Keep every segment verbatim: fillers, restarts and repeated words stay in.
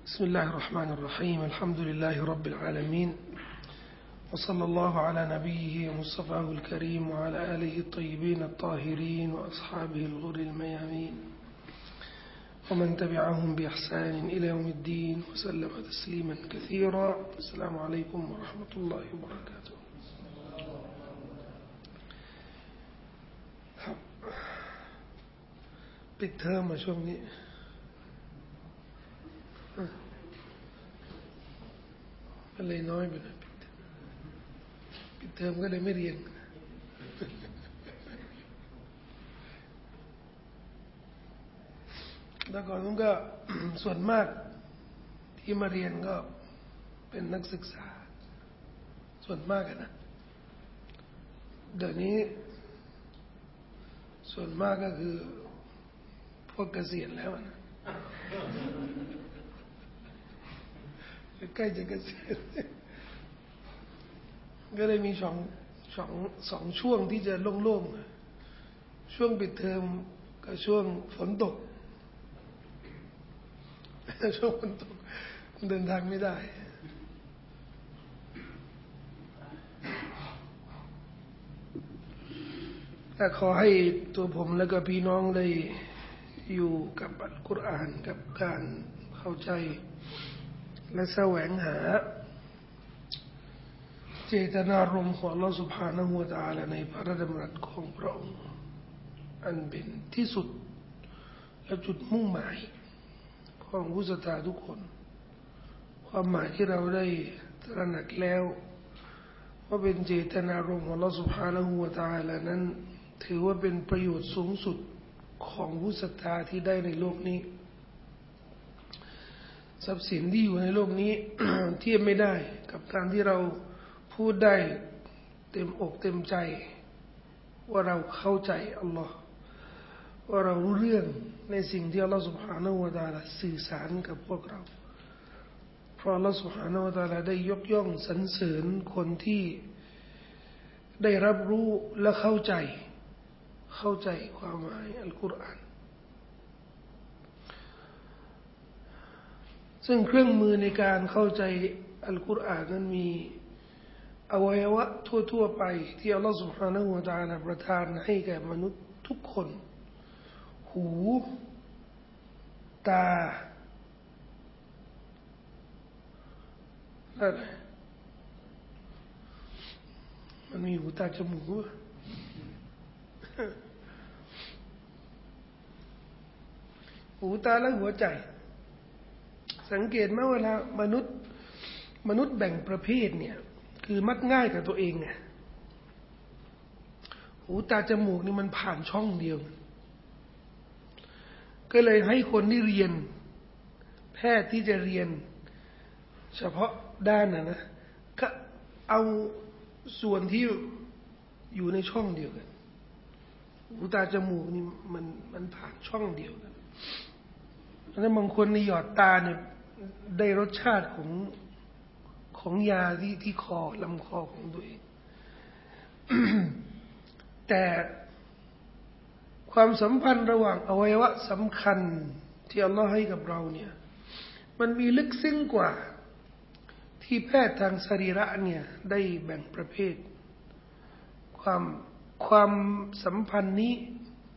بسم الله الرحمن الرحيم الحمد لله رب العالمين وصلى الله على نبيه ومصطفاه الكريم وعلى آله الطيبين الطاهرين وأصحابه الغر الميامين ومن تبعهم بإحسان إلى يوم الدين وسلم تسليما كثيرا. السلام عليكم ورحمة الله وبركاته. ปิดเทอมมาช่วงนี้มันเลยน้อยไปหน่อยปิดเทอมก็เลยไม่เรียนแล้วก่อนนั้นก็ ส่วนมากที่มาเรียนก็เป็นนักศึกษาส่วนมากนะเดี๋ยวนี้ส่วนมากก็คือพวกเกษียณแล้วนะใกล้จะเกษียณก็เลยมีสองสองสองช่วงที่จะโล่งๆช่วงปิดเทอมกับช่วงฝนตกช่วงฝนตกเดินทางไม่ได้แต่ขอให้ตัวผมและก็พี่น้องได้อยู่กับอัลกุรอานกับการเข้าใจและแสวงหาเจตนารมณ์ของอัลลอฮฺ سبحانه และ تعالى ในพระดำรัสของพระองค์อันเป็นที่สุดและจุดมุ่งหมายของผู้ศรัทธาทุกคนความหมายที่เราได้ตระหนักแล้วว่าเป็นเจตนารมณ์ของอัลลอฮฺ سبحانه และ تعالى นั้นถือว่าเป็นประโยชน์สูงสุดของผู้ศรัทธาที่ได้ในโลกนี้ทรัพย์สินที่อยู่ในโลกนี้ เทียบไม่ได้กับการที่เราพูดได้เต็มอกเต็มใจว่าเราเข้าใจอัลลอฮ์ว่าเรารู้เรื่องในสิ่งที่อัลลอฮ์ سبحانه และ تعالى สื่อสารกับพวกเราเพราะอัลลอฮ์ سبحانه และ تعالى ได้ยกย่องสรรเสริญคนที่ได้รับรู้และเข้าใจเข้าใจความหมายอัลกุรอานซึ่งเครื่องมือในการเข้าใจอัลกุรอานนั้นมีอวัยวะทั่วๆไปที่อัลลอฮฺ سبحانه และ تعالى ประทานให้แก่มนุษย์ทุกคนหูตาอะไรมันมีหูตาจมูกหูตาและหัวใจสังเกตไหมเวลามนุษย์มนุษย์แบ่งประเภทเนี่ยคือมักง่ายกับตัวเองไงหูตาจมูกนี่มันผ่านช่องเดียวก็เลยให้คนที่เรียนแพทย์ที่จะเรียนเฉพาะด้านน่ะนะก็เอาส่วนที่อยู่ในช่องเดียวกันหูตาจมูกนี่มันมันผ่านช่องเดียวกันแล้วบางคนในหยอดตาเนี่ยได้รสชาติของของยาที่ที่คอลำคอของตัวเอง แต่ความสัมพันธ์ระหว่างอวัยวะสำคัญที่อัลลอฮ์ให้กับเราเนี่ยมันมีลึกซึ้งกว่าที่แพทย์ทางสรีระเนี่ยได้แบ่งประเภทความความสัมพันธ์นี้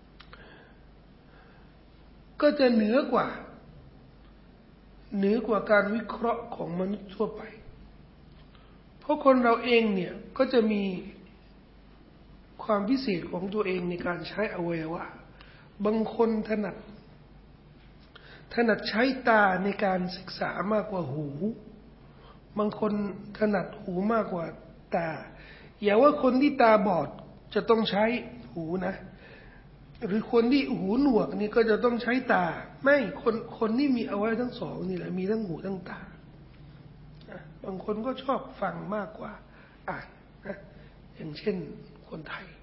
ก็จะเหนือกว่าเหนือกว่าการวิเคราะห์ของมนุษย์ทั่วไปเพราะคนเราเองเนี่ยก็จะมีความพิเศษของตัวเองในการใช้อวัยวะบางคนถนัดถนัดใช้ตาในการศึกษามากกว่าหูบางคนถนัดหูมากกว่าตาอย่าว่าคนที่ตาบอดจะต้องใช้หูนะหรือคนที่หูหนวกนี่ก็จะต้องใช้ตาไม่คนคนที่มีเอาไว้ทั้งสองนี่แหละมีทั้งหูทั้งตาบางคนก็ชอบฟังมากกว่าอ่านนะอย่างเช่นคนไทย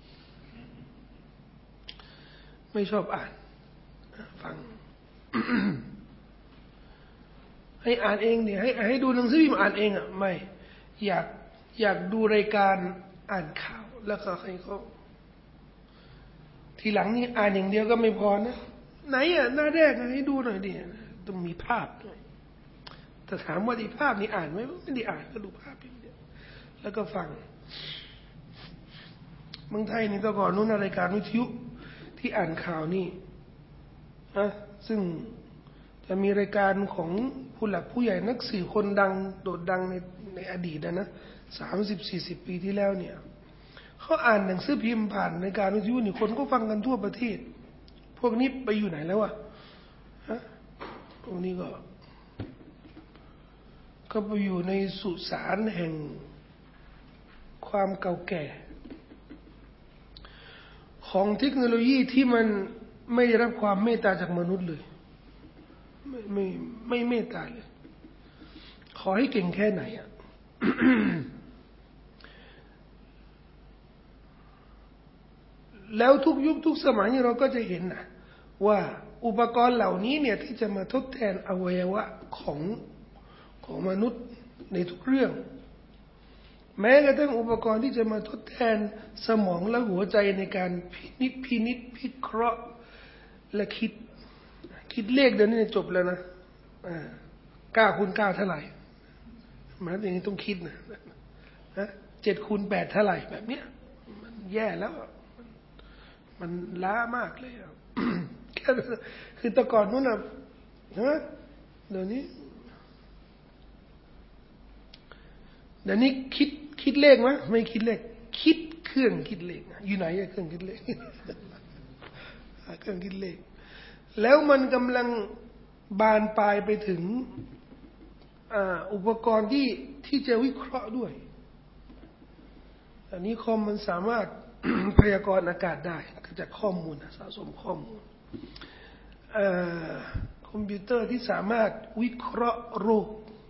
ไม่ชอบอ่านฟัง ให้อ่านเองเนี่ยให้ให้ดูหนังสือพิมพ์อ่านเองอ่ะไม่อยากอยากดูรายการอ่านข่าวแล้วก็ให้เขาทีหลังนี่อ่านอย่างเดียวก็ไม่พอนะไหนอ่ะหน้าแรกให้ดูหน่อยดิต้องมีภาพด้วยแต่ถามว่าดีภาพนี่อ่านไหมไม่ได้อ่านก็ดูภาพอย่างเดียวแล้วก็ฟังเมืองไทยนี่แต่ก่อนนู้นรายการวิทยุที่อ่านข่าวนี่นะซึ่งจะมีรายการของผู้หลักผู้ใหญ่นักสื่อคนดังโด่งดังในในอดีตนะนะสามสิบสี่สิบปีที่แล้วเนี่ยเขาอ่านหนังสือพิมพ์ผ่านรายการวิทยุนี่คนก็ฟังกันทั่วประเทศพวกนี้ไปอยู่ไหนแล้ววะฮะพวกนี้ก็ก็ไปอยู่ในสุสานแห่งความเก่าแก่ของเทคโนโลยีที่มันไม่ได้รับความเมตตาจากมนุษย์เลยไม่ไม่ไม่เมตตาเลยขอให้เก่งแค่ไหนอ่ะ แล้วทุกยุคทุกสมัยเราก็จะเห็นนะว่าอุปกรณ์เหล่านี้เนี่ยที่จะมาทดแทนอวัยวะของของมนุษย์ในทุกเรื่องแม้กระทั่งอุปกรณ์ที่จะมาทดแทนสมองและหัวใจในการพินิจพินิจพิเคราะห์และคิดคิดเลขเดี๋ยวนี้จบแล้วนะเก้าคูณเก้าเท่าไหร่มันอย่างนี้ต้องคิดนะนะเจ็ดคูณแปดเท่าไหร่แบบเนี้ยมันแย่แล้วมันล้ามากเลยอ่ะ คือแต่ก่อนนู้นนะฮะเดี๋ยวนี้เดี๋ยวนี้คิดคิดเลขไหมไม่คิดเลขคิดเครื่องคิดเลขอยู่ไหนเครื่องคิดเลข เครื่องคิดเลขแล้วมันกำลังบานปลายไปถึงอุปกรณ์ที่ที่จะวิเคราะห์ด้วยอันนี้คอมมันสามารถ พยากรณ์อากาศได้จากข้อมูลสะสมข้อมูลคอมพิวเตอร์ที่สามารถวิเคราะห์โรค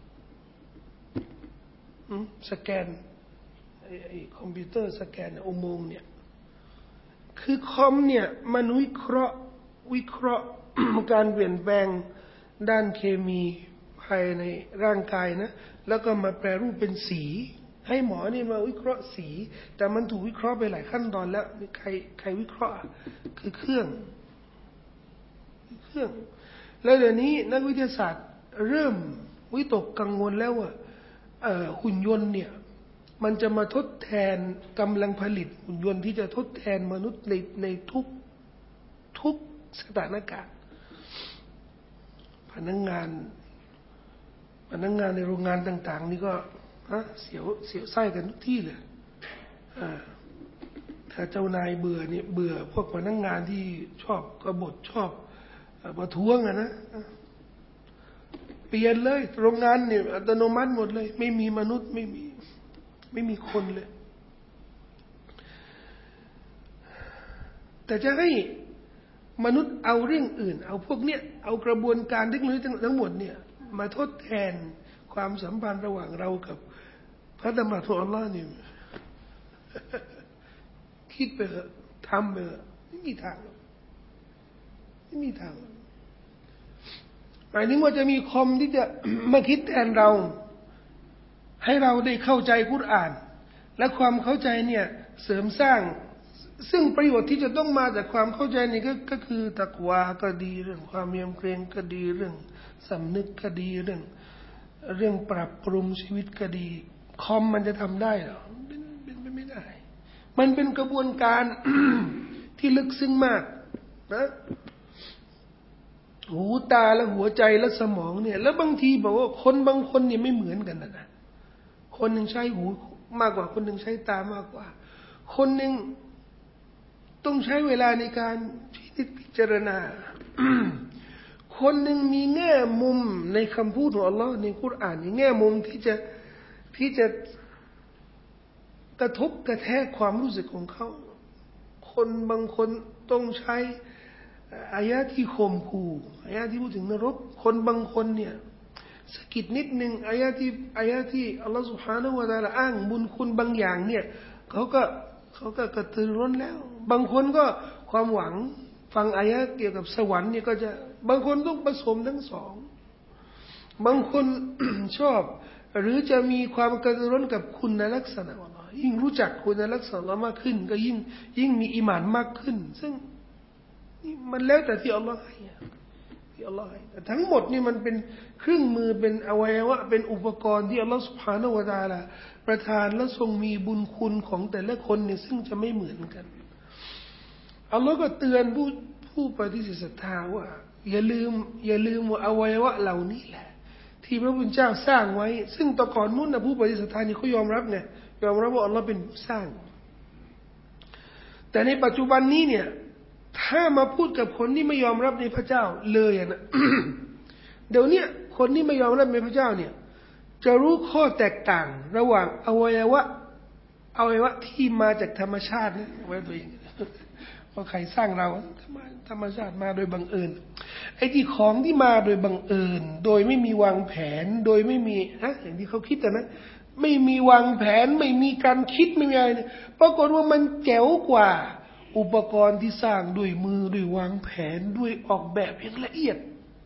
สแกนไอ้คอมพิวเตอร์สแกนอุโมงค์เนี่ยคือคอมเนี่ยมันวิเคราะห์วิเคราะห์ การเปลี่ยนแปลงด้านเคมีภายในร่างกายนะแล้วก็มาแปรรูปเป็นสีให้หมอนี่มาวิเคราะห์สีแต่มันถูกวิเคราะห์ไปหลายขั้นตอนแล้วใครใครวิเคราะห์คือเครื่องเครื่องแล้วเดี๋ยวนี้นักวิทยาศาสตร์เริ่มวิตกกังวลแล้วว่าหุ่นยนต์เนี่ยมันจะมาทดแทนกำลังผลิตหุ่นยนต์ที่จะทดแทนมนุษย์ในในทุกทุกสถานการณ์พนักงานพนักงานในโรงงานต่างๆนี่ก็ฮะเสียวเสียวไส้กันทุกที่เลยถ้าเจ้านายเบื่อเนี่ยเบื่อพวกพนักงานที่ชอบกบฏชอบประท้วงอะนะเปลี่ยนเลยโรงงานเนี่ยอัตโนมัติหมดเลยไม่มีมนุษย์ไม่มีไม่มีคนเลยแต่จะให้มนุษย์เอาเรื่องอื่นเอาพวกเนี้ยเอากระบวนการเทคโนโลยีทั้งหมดเนี่ยมาทดแทนความสัมพันธ์ระหว่างเรากับพระธรรมของอัลลอฮ์นี่ คิดไปเถอะทำไปเถอะไม่มีทางไม่มีทางหมายถึงว่าจะมีคอมที่จะ มาคิดแทนเราให้เราได้เข้าใจกุรอานและความเข้าใจเนี่ยเสริมสร้างซึ่งประโยชน์ที่จะต้องมาจากความเข้าใจนี่ก็ก็คือตักวาก็ดีเรื่องความยำเกรงก็ดีเรื่องสำนึกก็ดีเรื่องเรื่องปรับปรุงชีวิตก็ดีคอมมันจะทำได้หรอเป็นเป็นไปไม่ได้มันเป็นกระบวนการ ที่ลึกซึ้งมากนะหูตาและหัวใจและสมองเนี่ยแล้วบางทีบอกว่าคนบางคนเนี่ยไม่เหมือนกันนะนะคนหนึ่งใช้หูมากกว่าคนหนึ่งใช้ตามากกว่าคนหนึ่งต้องใช้เวลาในการพิจารณา คนหนึ่งมีแง่มุมในคำพูดของอัลลอฮ์ในกุรอานในแง่มุมที่จะที่จะกระทบกระแทกความรู้สึกของเขาคนบางคนต้องใช้อายะที่ข่มขู่อายะที่พูดถึงนรกคนบางคนเนี่ยสะกิดนิดนึงอายะที่อายะที่อัลลอฮฺ سبحانه และ تعالى อ้างบุญคุณบางอย่างเนี่ยเขาก็เขาก็กระตือร้นแล้วบางคนก็ความหวังฟังอายะเกี่ยวกับสวรรค์เนี่ยก็จะบางคนต้องผสมทั้งสองบางคน ชอบหรือจะมีความกระตือร้นกับคุณลักษณะอัลลอฮ์ยิ่งรู้จักคุณลักษณะอัลลอฮ์มากขึ้นก็ยิ่งยิ่งมีอีหม่านมากขึ้นซึ่งมันแล้วแต่ที่อัลลอฮ์ให้ที่อัลลอฮ์ให้แต่ทั้งหมดนี่มันเป็นเครื่องมือเป็นอวัยวะเป็นอุปกรณ์ที่อัลลอฮ์ซุบฮานะฮูวะตะอาลาประทานและทรงมีบุญคุณของแต่ละคนเนี่ยซึ่งจะไม่เหมือนกันอัลลอฮ์ก็เตือนผู้ผู้ปฏิเสธศรัทธาว่าอย่าลืมอย่าลืมว่าอวัยวะเหล่านี้แหละที่พระพุทธเจ้าสร้างไว้ซึ่งตะก่อนนู้นนะผู้ปฏิเสธศรัทธานี่เขายอมรับไงยอมรับว่าอัลลอฮ์เป็นผู้สร้างแต่ในปัจจุบันนี้เนี่ยถ้ามาพูดกับคนที่ไม่ยอมรับในพระเจ้าเลยนะ เดี๋ยวนี้คนที่ไม่ยอมรับในพระเจ้าเนี่ยจะรู้ข้อแตกต่างระหว่างอวัยวะอวัยวะที่มาจากธรรมชาตินะไว้ตัวเองว่าใครสร้างเราธรรมชาติมาโดยบังเอิญไอ้ที่ของที่มาโดยบังเอิญโดยไม่มีวางแผนโดยไม่มีฮะอย่างที่เขาคิดนะไม่มีวางแผนไม่มีการคิดไม่มีอะไรปรากฏว่ามันแจ๋วกว่าอุปกรณ์ที่สร้างด้วยมือด้วยวางแผนด้วยออกแบบอย่างละเอียด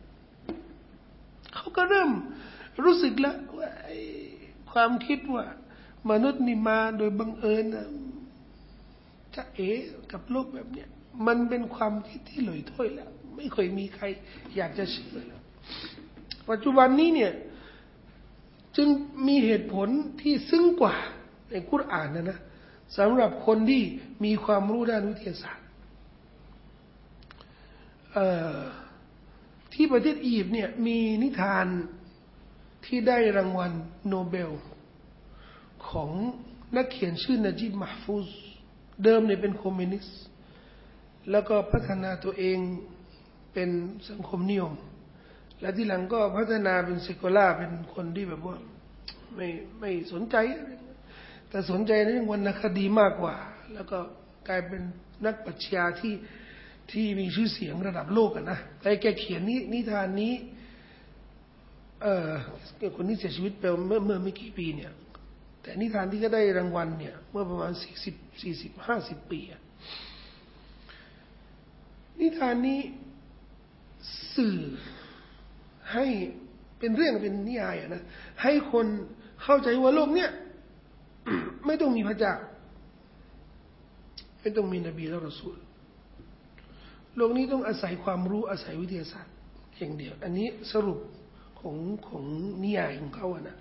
เขาก็เริ่มรู้สึกแล้วว่าความคิดว่ามนุษย์นี่มาโดยบังเอิญนะจะเอ๋กับโลกแบบเนี้ยมันเป็นความคิดที่หลอยถ้วยแล้วไม่เคยมีใครอยากจะเชื่อแล้วปัจจุบันนี้เนี่ยจึงมีเหตุผลที่ซึ้งกว่าในกุรอานนะนะสำหรับคนที่มีความรู้ด้านวิทยาศาสตร์ที่ประเทศอียิปต์เนี่ยมีนิทานที่ได้รางวัลโนเบลของนักเขียนชื่อนาจิบ มะห์ฟูซเดิมเนี่ยเป็นคอมมิวนิสต์แล้วก็พัฒนาตัวเองเป็นสังคมนิยมและที่หลังก็พัฒนาเป็นเซคูล่าเป็นคนที่แบบว่าไม่ไม่สนใจแต่สนใจในเรื่องวรรณคดีมากกว่าแล้วก็กลายเป็นนักปรัชญาที่ที่มีชื่อเสียงระดับโลกอ่ะนะแต่แกเขียนนี้นิทานนี้เอ่อคนที่เสียชีวิตไปเมื่อเมื่อไม่กี่ปีเนี่ยแต่นิทานที่ก็ได้รางวัลเนี่ยเมื่อประมาณสี่สิบ สี่สิบ ห้าสิบปีอ่ะนิทานนี้สื่อให้เป็นเรื่องเป็นนิยายอ่ะนะให้คนเข้าใจว่าโลกเนี้ยไม่ต้องมีพระเจ้าไม่ต้องมีนบีและรอซูลโลกนี้ต้องอาศัยความรู้อาศัยวิทยาศาสตร์อย่างเดียวอันนี้สรุปของของนิยายของเขาอะนะ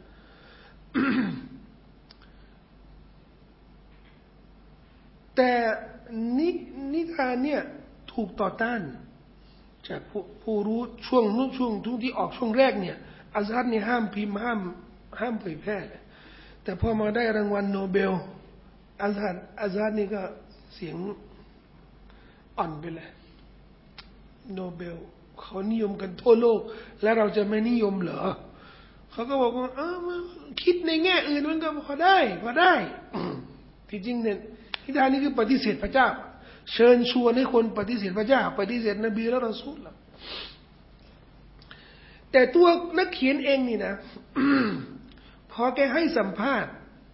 แต่นินิทานเนี่ยถูกต่อต้านจากผู้ผู้รู้ช่วงนู้นช่วงทุกที่ออกช่วงแรกเนี่ยอาซาดเนี่ยห้ามพิมพ์ห้ามห้ามเผยแพร่แต่พอมาได้รางวัลโนเบลอาซาดอาซาดนี่ก็เสียงอ่อนไปเลยโนเบลเขานิยมกันทั่วโลกแล้วเราจะไม่นิยมเหรอเขาก็บอกว่าเออคิดในแง่อื่นมันก็พอได้พอได้ที่จริงเนี่ยนิทานนี้คือปฏิเสธพระเจ้าเชิญชวนให้คนปฏิเสธพระเจ้าปฏิเสธนบีและรอซูลแต่ตัวนักเขียนเองนี่นะ พอแกให้สัมภาษณ์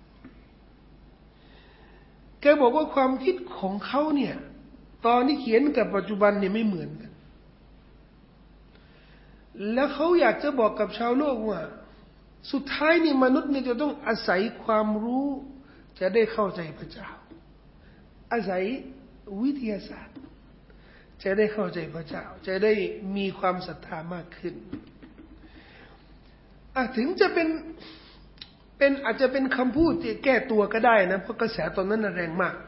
แกบอกว่าความคิดของเขาเนี่ยตอนที่เขียนกับปัจจุบันเนี่ยไม่เหมือนกันแล้วเขาอยากจะบอกกับชาวโลกว่าสุดท้ายนี่มนุษย์เนี่ยจะต้องอาศัยความรู้จะได้เข้าใจพระเจ้าอาศัยวิทยาศาสตร์จะได้เข้าใจพระเจ้าจะได้มีความศรัทธามากขึ้นอ่ะถึงจะเป็นเป็นอาจจะเป็นคำพูดที่แก้ตัวก็ได้นะเพราะกระแสตอนนั้นแรงมาก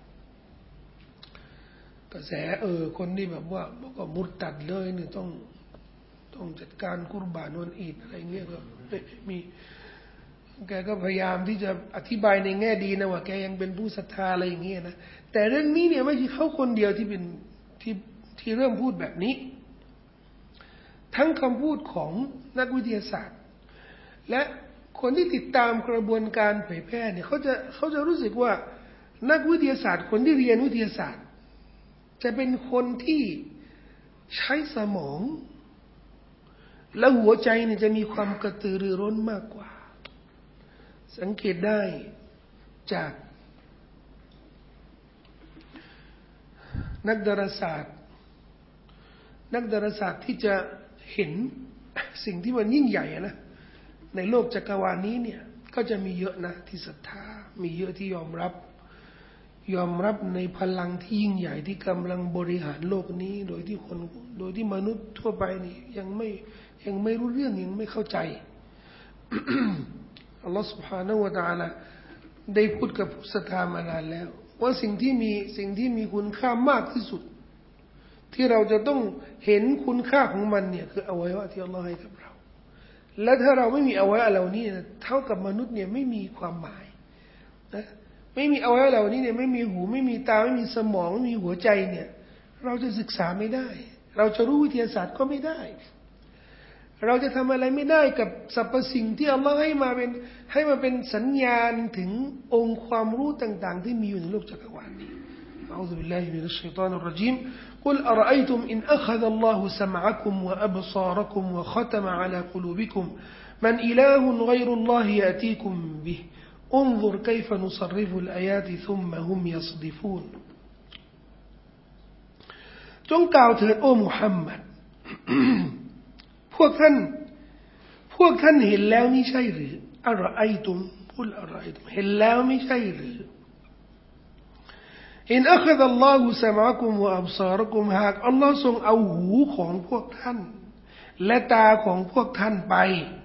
กระแสเออคนที่แบบว่าบอกว่ามุรตัดเลยเนี่ยต้องต้องจัดการกุรบานวันอีดอะไรเงี้ยก็มีแกก็พยายามที่จะอธิบายในแง่ดีนะว่าแกยังเป็นผู้ศรัทธาอะไรอย่างเงี้ยนะแต่เรื่องนี้เนี่ยไม่ใช่เขาคนเดียวที่เป็นที่ที่เริ่มพูดแบบนี้ทั้งคำพูดของนักวิทยาศาสตร์และคนที่ติดตามกระบวนการเผยแพร่เนี่ยเขาจะเขาจะรู้สึกว่านักวิทยาศาสตร์คนที่เรียนวิทยาศาสตร์จะเป็นคนที่ใช้สมองและหัวใจเนี่ยจะมีความกระตือรือร้นมากกว่าสังเกตได้จากนักดาราศาสตร์นักดาราศาสตร์ที่จะเห็นสิ่งที่มันยิ่งใหญ่นะในโลกจักรวาลนี้เนี่ยก็จะมีเยอะนะที่ศรัทธามีเยอะที่ยอมรับยอมรับในพลังที่ยิ่งใหญ่ที่กำลังบริหารโลกนี้โดยที่คนโดยที่มนุษย์ทั่วไปนี่ยังไม่ยังไม่รู้เรื่องยังไม่เข้าใจ อัลลอฮฺ سبحانه และ تعالى ได้พูดกับผู้ศรัทธามานานแล้วว่าสิ่งที่มีสิ่งที่มีคุณค่ามากที่สุดที่เราจะต้องเห็นคุณค่าของมันเนี่ยคืออวัยวะที่อัลลอฮฺให้กับเราและถ้าเราไม่มีอวัยวะเหล่านี้เท่ากับมนุษย์เนี่ยไม่มีความหมายนะไม่มีอวัยวะเหล่านี้เนี่ยไม่มีหูไม่มีตาไม่มีสมองไม่มีหัวใจเนี่ยเราจะศึกษาไม่ได้เราจะรู้วิทยาศาสตร์ก็ไม่ได้เราจะทำอะไรไม่ได้กับสรรพสิ่งที่อัลลอฮฺให้มาเป็นให้มาเป็นสัญญาณถึงองค์ความรู้ต่างๆที่มีอยู่ในโลกจักรวาลนี้อะอูซุบิลลาฮิมินัชชัยฏอนิรเราะญีมقل أرأيتم إن أخذ الله سمعكم وأبصاركم وختم على قلوبكم من إله غير الله يأتيكم به انظر كيف نصرف الآيات ثم هم يصدفون จงกล่าวเถิดโอ้มุฮัมมัด พวกท่านพวกท่านเห็นแล้วไม่ใช่หรืออะรอไอตุมกุลอะรอไอตุมเห็นแล้วไม่ใช่หรืออินอัคซัลลอฮุสะมากุมวะอับซารุกุมหากอัลลอฮ์ทรงเอาหูของพวกท่านและตาของพวกท่านไป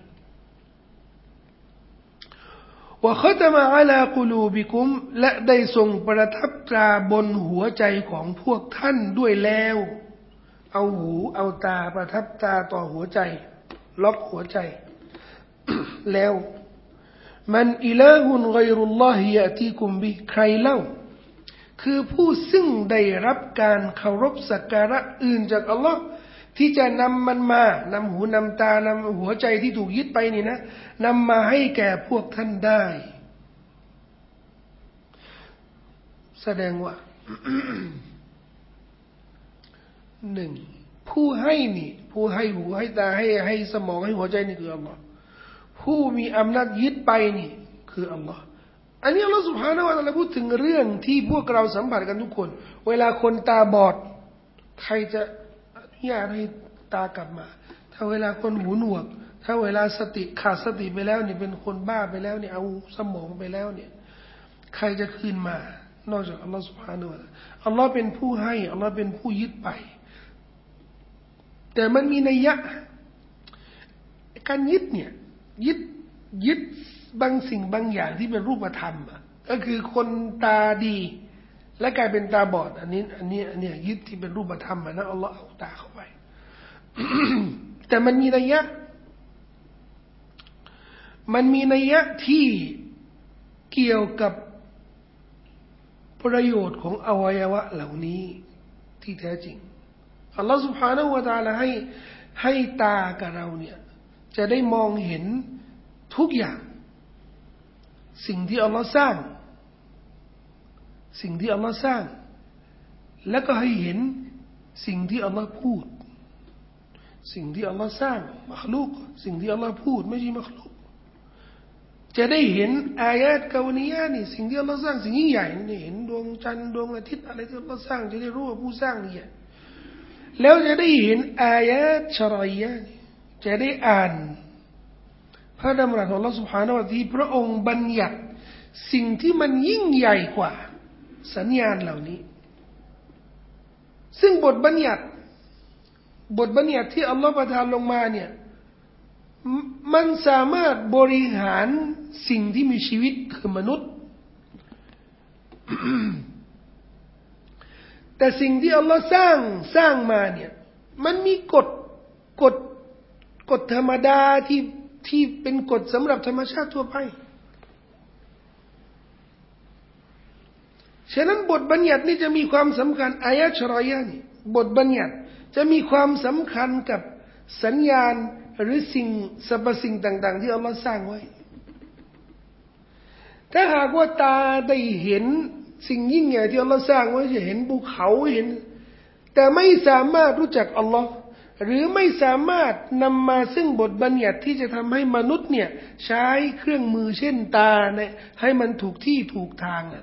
วะคัตมะอะลากุลูบิกุมและได้ทรงประทับตราบนหัวใจของพวกท่านด้วยแล้วเอาหูเอาตาประทับตาต่อหัวใจล็อกหัวใจ แล้วมันอิลาฮุนกัยรุลลอฮิยะตีกุมบิใครเล่าคือผู้ซึ่งได้รับการเคารพสักการะอื่นจากอัลลอฮ์ที่จะนำมันมานำหูนำตานำหัวใจที่ถูกยึดไปนี่นะนำมาให้แก่พวกท่านได้แสดงว่า หนึ่งผู้ให้นี่ผู้ให้หูให้ตาให้ให้สมองให้หัวใจนี่คืออัลลอฮ์ผู้มีอำนาจยึดไปนี่คืออัลลอฮ์อันนี้อัลลอฮ์ سبحانه และ تعالى พูดถึงเรื่องที่พวกเราสัมผัสกันทุกคนเวลาคนตาบอดใครจะอนุญาตให้ตากลับมาถ้าเวลาคนหูหนวกถ้าเวลาสติขาดสติไปแล้วเนี่ยเป็นคนบ้าไปแล้วเนี่ยเอาสมองไปแล้วเนี่ยใครจะคืนมานอกจากอัลลอฮ์ سبحانه และ تعالى อัลลอฮ์เป็นผู้ให้อัลลอฮ์เป็นผู้ยึดไปแต่มันมีนัยยะการยึดเนี่ยยึดยึดบางสิ่งบางอย่างที่เป็นรูปธรรมก็คือคนตาดีและกลายเป็นตาบอดอันนี้อันนี้อันนี้ยึดที่เป็นรูปธรรมนะอัลลอฮ์เอาตาเข้าไป แต่มันมีนัยยะมันมีนัยยะที่เกี่ยวกับประโยชน์ของอวัยวะเหล่านี้ที่แท้จริงอัลลอฮ์ سبحانه และ تعالى ให้ให้ตากับเราเนี่ยจะได้มองเห็นทุกอย่างสิ่งที่อัลลอฮ์สร้างสิ่งที่อัลลอฮ์สร้างแล้วก็ให้เห็นสิ่งที่อัลลอฮ์พูดสิ่งที่อัลลอฮ์สร้างมัคลุกสิ่งที่อัลลอฮ์พูดไม่ใช่มัคลุกจะได้เห็นอายะห์กาวนียะห์นี่สิ่งที่อัลลอฮ์สร้างสิ่งยิ่งใหญ่นี่เห็นดวงจันทร์ดวงอาทิตย์อะไรที่อัลลอฮ์สร้างจะได้รู้ว่าผู้สร้างนี่แล้วจะได้เห็นอายะห์ชะรออียะห์จะได้อ่านพระดำรัสของอัลลอฮฺ سبحانه และ تعالى ที่พระองค์บัญญัติสิ่งที่มันยิ่งใหญ่กว่าสัญญาณเหล่านี้ซึ่งบทบัญญัติบทบัญญัติที่อัลลอฮฺประทานลงมาเนี่ยมันสามารถบริหารสิ่งที่มีชีวิตคือมนุษย์ แต่สิ่งที่อัลลอฮฺสร้างสร้างมาเนี่ยมันมีกฎกฎกฎธรรมดาที่ที่เป็นกฎสำหรับธรรมชาติทั่วไปฉะนั้นบทบัญญัตินี่จะมีความสำคัญอายะห์ชะรออียะห์นี่บทบัญญัติจะมีความสำคัญกับสัญญาณหรือสิ่งสรรพสิ่งต่างๆที่อัลลอฮ์สร้างไว้ถ้าหากว่าตาได้เห็นสิ่งยิ่งใหญ่ที่อัลลอฮ์สร้างไว้จะเห็นภูเขาเห็นแต่ไม่สามารถรู้จักอัลลอฮ์หรือไม่สามารถนำมาซึ่งบทบัญญัติที่จะทำให้มนุษย์เนี่ยใช้เครื่องมือเช่นตาเนี่ยให้มันถูกที่ถูกทางนะ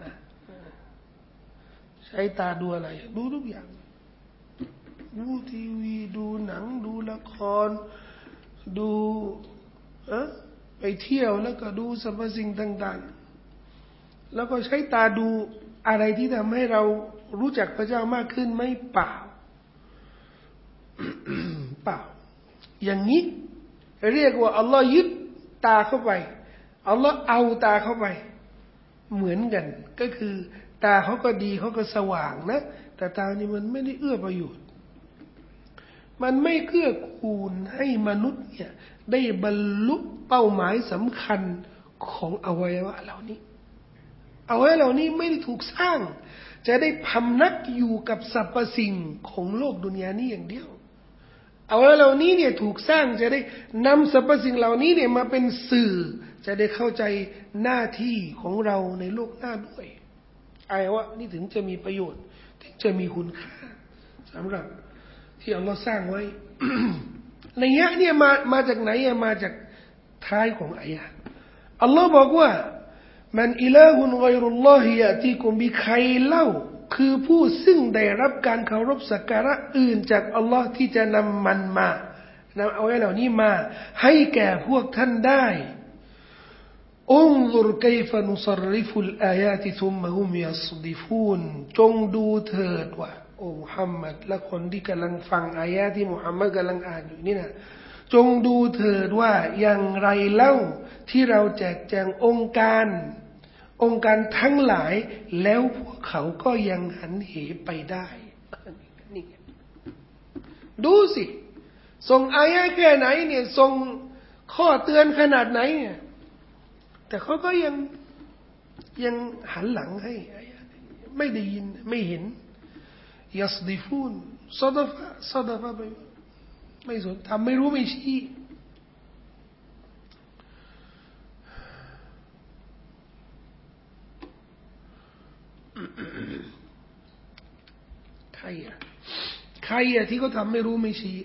ใช้ตาดูอะไรดูทุกอย่างดูทีวีดูหนังดูละครดูเอ๊ะไปเที่ยวแล้วก็ดูสรรพสิ่งต่างๆแล้วก็ใช้ตาดูอะไรที่ทำให้เรารู้จักพระเจ้ามากขึ้นไม่เปล่า เปล่าอย่างนี้เรียกว่าอัลลอฮ์ยึดตาเข้าไปอัลลอฮ์เอาตาเข้าไปเหมือนกันก็คือตาเขาก็ดีเขาก็สว่างนะแต่ตานี่มันไม่ได้เอื้อประโยชน์มันไม่เกื้อกูลให้มนุษย์เนี่ยได้บรรลุเป้าหมายสำคัญของอวัยวะเหล่านี้อวัยวะเหล่านี้ไม่ได้ถูกสร้างจะได้พำนักอยู่กับสรรพสิ่งของโลกดุนยานี้อย่างเดียวอวัยวะเหล่านี้เนี่ยถูกสร้างจะได้นำสรรพสิ่งเหล่านี้เนี่ยมาเป็นสื่อจะได้เข้าใจหน้าที่ของเราในโลกหน้าด้วยอวัยวะนี่ถึงจะมีประโยชน์ถึงจะมีคุณค่าสำหรับที่อัลลอฮ์สร้างไว้ ในยะเนี่ยมามาจากไหนมาจากท้ายของอายะห์อัลลอฮ์บอกว่ามันอิลาฮุนฆอยรุลลอฮิยะตีกุมบิใครเล่าคือผู้ซึ่งได้รับการเคารพสักการะอื่นจากอัลลอฮ์ที่จะนำมันมานำเอาไว้เหล่านี้มาให้แก่พวกท่านได้อุนซุรกัยฟะนุศริฟุลอายาติซุมมะฮุมยัศดิฟูนจงดูเถิดว่าโอ้มุฮัมมัดและคนที่กำลังฟังอายะที่มุฮัมมัดกำลังอ่านอยู่นี่นะจงดูเถิดว่าอย่างไรเล่าที่เราแจกแจงองค์การองค์การทั้งหลายแล้วพวกเขาก็ยังหันเหไปได้นี่ดูสิส่งอายะแค่ไหนเนี่ยส่งข้อเตือนขนาดไหนเนี่ยแต่เขาก็ยังยังหันหลังให้อายะไม่ได้ยินไม่เห็นยัสดิฟูนซอดฟะซอดฟะไปไม่สนทำไม่รู้ไม่ชี้ใครอะใครอะที่เขาทำไม่รู้ไม่ชี้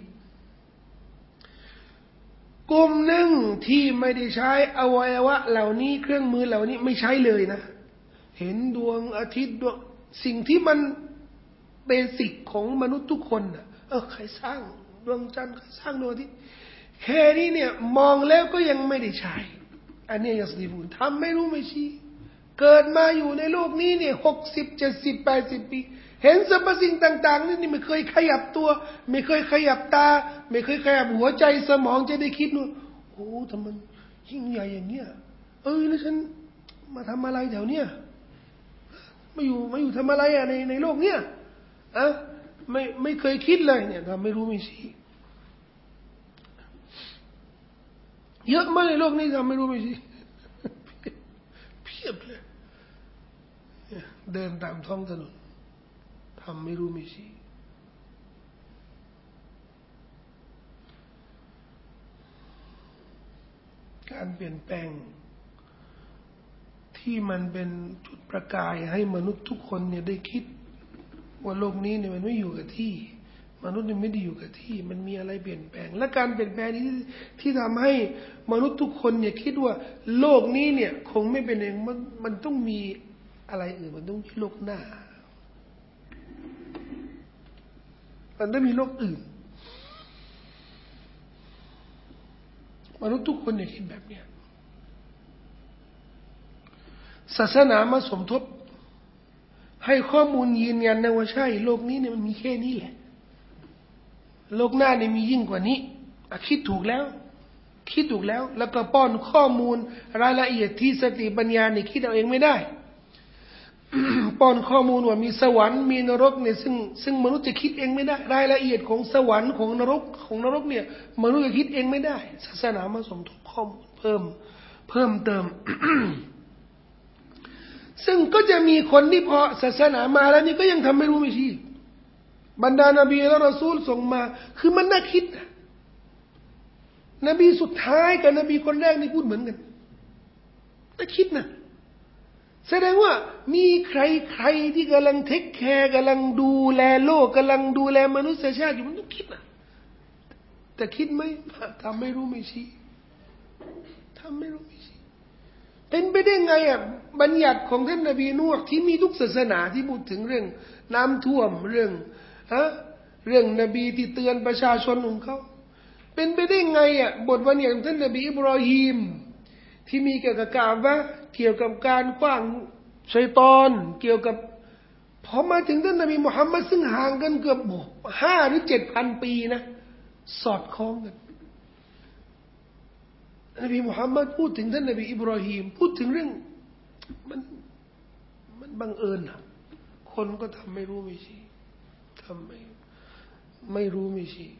กลุ่มหนึ่งที่ไม่ได้ใช้อวัยวะเหล่านี้เครื่องมือเหล่านี้ไม่ใช้เลยนะเห็นดวงอาทิตย์ดวงสิ่งที่มันเบสิกของมนุษย์ทุกคนน่ะเออใครสร้างดวงจันทร์ใครสร้างดวงอาทิตย์แค่นี้เนี่ยมองแล้วก็ยังไม่ได้ใช้อันนี้ยัสดีฟูนทำไม่รู้ไม่ชี้เกิดมาอยู่ในโลกนี้เนี่ยหกสิบเจ็ดสิบแปดสิบปีเห็นสรรพสิ่งต่างๆนี่นี่ไม่เคยขยับตัวไม่เคยขยับตาไม่เคยขยับหัวใจสมองจะได้คิดนู่นโอ้ทำไมยิ่งใหญ่อย่างเงี้ยเออแล้วฉันมาทำอะไรแถวเนี้ยมาอยู่มาอยู่ทำอะไรอะในในโลกเนี้ยอะไม่ไม่เคยคิดเลยเนี่ยทำไม่รู้ไม่ชี้เยอะมากในโลกนี้ทำไม่รู้ไม่ชี้เพียบเลยเดินตามท้องถนนทำไม่รู้ไม่ชี้การเปลี่ยนแปลงที่มันเป็นจุดประกายให้มนุษย์ทุกคนเนี่ยได้คิดว่าโลกนี้เนี่ยมันไม่อยู่กับที่มนุษย์เนี่ยไม่ได้อยู่กับที่มันมีอะไรเปลี่ยนแปลงและการเปลี่ยนแปลงนี้ที่ทำให้มนุษย์ทุกคนเนี่ยคิดว่าโลกนี้เนี่ยคงไม่เป็นเองมันมันต้องมีอะไรอื่นมันต้องมีโลกหน้ามันต้องมีโลกอื่นมนุษย์ทุกคนเนี่ยคิดแบบเนี้ยศาสนามาสมทบให้ข้อมูลยืนยันนะว่าใช่โลกนี้เนี่ยมันมีแค่นี้แหละโลกหน้าเนี่ยมียิ่งกว่านี้คิดถูกแล้วคิดถูกแล้วแล้วก็ป้อนข้อมูลรายละเอียดที่สติปัญญาเนี่ยคิดเอาเองไม่ได้ ป้อนข้อมูลว่ามีสวรรค์มีนรกเนี่ยซึ่งซึ่งมนุษย์จะคิดเองไม่ได้รายละเอียดของสวรรค์ของนรกของนรกเนี่ยมนุษย์จะคิดเองไม่ได้ศาสนามาสมทบข้อมูลเพิ่มเพิ่มเติม ซึ่งก็จะมีคนที่พอศาสนามาแล้วนี่ก็ยังทำไม่รู้ไม่ชี้บรรดานบีและรอซูลส่งมาคือมันน่าคิดนะนบีสุดท้ายกับนบีคนแรกนี่พูดเหมือนกันน่าคิดนะแสดงว่ามีใครใครที่กำลังเทคแคร์กำลังดูแลโลกกำลังดูแลมนุษยชาติอยู่มันต้องคิดนะแต่คิดไหมทำไม่รู้ไม่ชี้ทำไม่รู้ไม่ชี้เป็นไปได้ไงอ่ะบัญญัติของท่านนบีนูห์ที่มีทุกศาสนาที่พูดถึงเรื่องน้ำท่วมเรื่องฮะเรื่องนบีที่เตือนประชาชนของเขาเป็นไปได้ไงอ่ะบทบัญญัติของท่านนบีอิบรอฮีมที่มีเกี่ยวกับกาบะเกี่ยวกับการขว้างชัยฏอนเกี่ยวกับพอมาถึงท่านนบีมุฮัมมัดซึ่งห่างกันเกือบห้าหรือเจ็ดพันปีนะสอดคล้องกันนบีมุฮัมมัดพูดถึงท่านนบีอิบราฮิมพูดถึงเรื่องมันมันบังเอิญนะคนก็ทำไม่รู้ไม่ชี้ทำไม่ไม่รู้ไม่ชี้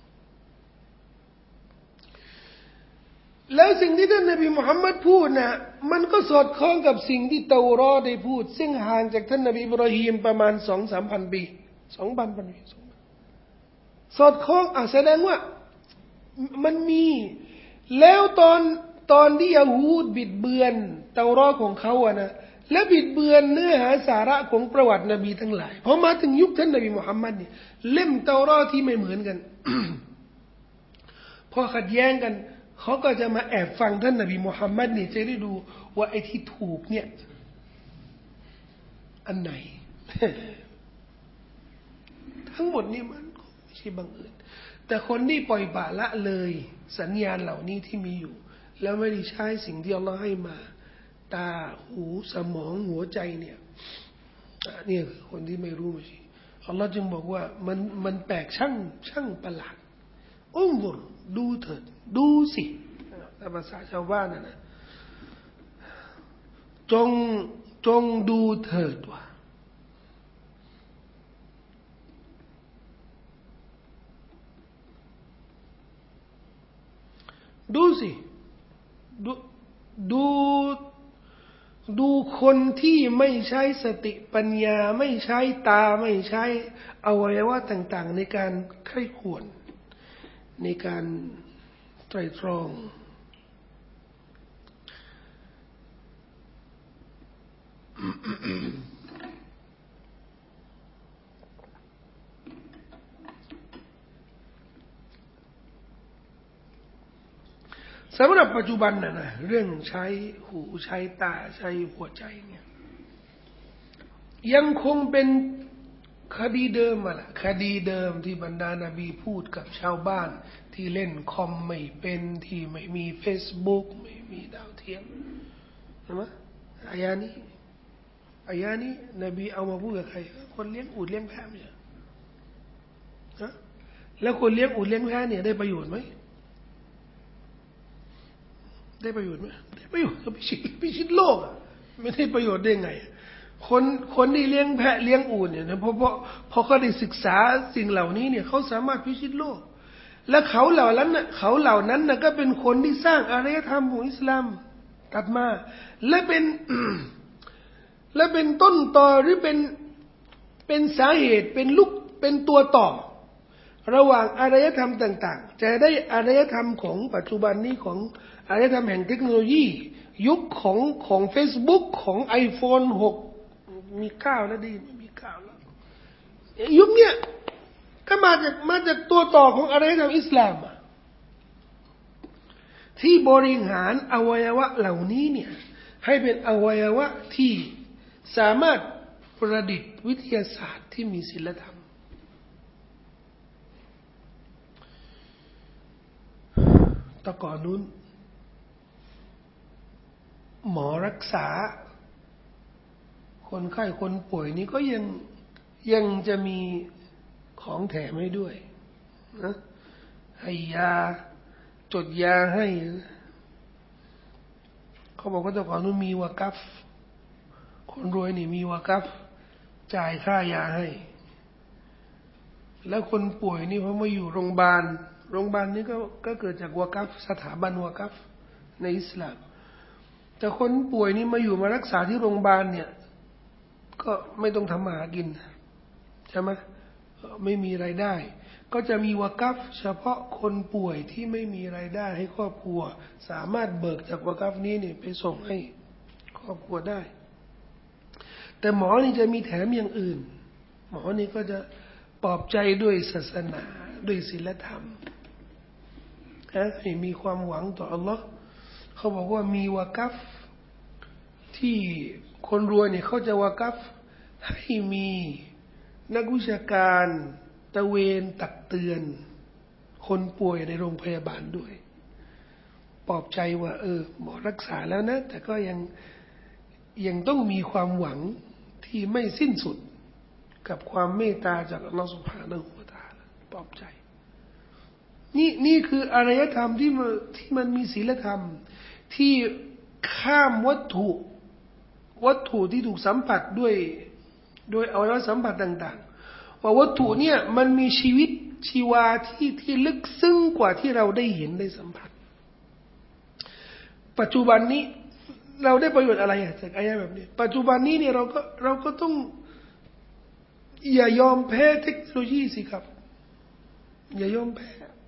แล้วสิ่งที่ท่านนบีมุฮัมมัดพูดนะมันก็สอดคล้องกับสิ่งที่เตารอได้พูดซึ่งห่างจากท่านนบีอิบราฮิมประมาณสองสามพันปีสองพันปีสอดคล้องอ่ะแสดงว่ามันมีแล้วตอนตอนที่ยะฮูดบิดเบือนเตารอของเขาอะนะและบิดเบือนเนื้อหาสาระของประวัตินบีทั้งหลายพอมาถึงยุคท่านนบีมุฮัมมัดนี่เล่มเตารอที่ไม่เหมือนกัน พอขัดแย้งกันเขาก็จะมาแอบฟังท่านนบีมุฮัมมัดนี่จะได้ดูว่าไอ้ที่ถูกเนี่ยอันไหน ทั้งหมดนี่มันไม่ใช่บังเอิญแต่คนที่ปล่อยปละละเลยสัญญาณเหล่านี้ที่มีอยู่แล้วไม่ได้ใช้สิ่งที่อัลลอฮ์ให้มาตาหูสมองหัวใจเนี่ยนี่คือคนที่ไม่รู้ไม่ใช่อัลลอฮ์จึงบอกว่ามันมันแปลกช่างช่างประหลาดอุ้งบุรดูเถิดดูสิแต่ภาษาชาวบ้านนะนะจงจงดูเถิดว่าดูสิดูดูดูคนที่ไม่ใช้สติปัญญาไม่ใช้ตาไม่ใช้อวัยวะต่างๆในการใคร่ครวญในการไตร่ตรองสำหรับปัจจุบันนะนะเรื่องใช้หูใช้ตาใช้หัวใจเนี่ยยังคงเป็นคดีเดิมอะล่ะคดีเดิมที่บรรดานบีพูดกับชาวบ้านที่เล่นคอมไม่เป็นที่ไม่มีเฟซบุ๊กไม่มีดาวเทียมใช่ไหมอายานี้อายานี้นบีเอามาพูดกับใครคนเลี้ยงอูฐเลี้ยงแพะเนี่ยฮะแล้วคนเลี้ยงอูฐเลี้ยงแพะเนี่ยได้ประโยชน์ไหมได้ประโยชน์ไหมได้ประโยชน์ก็พิชิตพิชิตโลกไม่ได้ประโยชน์ได้ไงคนคนที่เลี้ยงแพะเลี้ยงอูฐเนี่ยเพราะเพราะพอเขาได้ศึกษาสิ่งเหล่านี้เนี่ยเขาสามารถพิชิตโลกและเขาเหล่านั้นน่ะเขาเหล่านั้นน่ะก็เป็นคนที่สร้างอารยธรรมของอิสลามตัดมาและเป็น และเป็นต้นตอหรือเป็นเป็นสาเหตุเป็นลูกเป็นตัวต่อระหว่างอารยธรรมต่างๆจะได้อารยธรรมของปัจจุบันนี้ของอารยธรรมแห่งเทคโนโลยียุคของของ Facebook ของ iPhone หกมีเก้าแล้วดีไม่มีเก้าแล้วยุคเนี้ยก็มาจากมาจากตัวต่อของอารยธรรมอิสลามที่บริหารอวัยวะเหล่านี้เนี่ยให้เป็นอวัยวะที่สามารถประดิษฐ์วิทยาศาสตร์ที่มีศีลธรรมแต่ก่อนนู้นหมอรักษาคนไข้คนป่วยนี่ก็ยังยังจะมีของแถมให้ด้วยนะให้ยาจดยาให้เขาบอกว่าแต่ก่อนนู้นมีวากัฟคนรวยนี่มีวากัฟจ่ายค่ายาให้แล้วคนป่วยนี่พอมาอยู่โรงพยาบาลโรงพยาบาลนี้ก็ก็เกิดจากวากัฟสถาบันวากัฟในอิสลามแต่คนป่วยนี่มาอยู่มารักษาที่โรงพยาบาลเนี่ยก็ไม่ต้องทำมาหากินใช่ไหมไม่มีรายได้ก็จะมีวากัฟเฉพาะคนป่วยที่ไม่มีรายได้ให้ครอบครัวสามารถเบิกจากวากัฟนี้เนี่ยไปส่งให้ครอบครัวได้แต่หมอนี่จะมีแถมอย่างอื่นหมอนี่ก็จะปลอบใจด้วยศาสนาด้วยศีลธรรมให้มีความหวังต่ออัลลอฮ์เขาบอกว่ามีวากัฟที่คนรวยเนี่ยเขาจะวากัฟให้มีนักวิชาการตะเวนตักเตือนคนป่วยในโรงพยาบาลด้วยปลอบใจว่าเออหมอรักษาแล้วนะแต่ก็ยังยังต้องมีความหวังที่ไม่สิ้นสุดกับความเมตตาจากอัลลอฮฺซุบฮานะฮูวะตะอาลาปลอบใจนี่นี่คืออารยธรรมที่มันที่มันมีศีลธรรมที่ข้ามวัตถุวัตถุที่ถูกสัมผัสด้วยโดยอวัยวะสัมผัสต่างๆว่าวัตถุเนี่ยมันมีชีวิตชีวาที่ที่ลึกซึ้งกว่าที่เราได้เห็นได้สัมผัสปัจจุบันนี้เราได้ประโยชน์อะไรจากอายะแบบนี้ปัจจุบันนี้เนี่ยเราก็เราก็ต้องอย่ายอมแพ้เทคโนโลยีสิครับอย่ายอมแพ้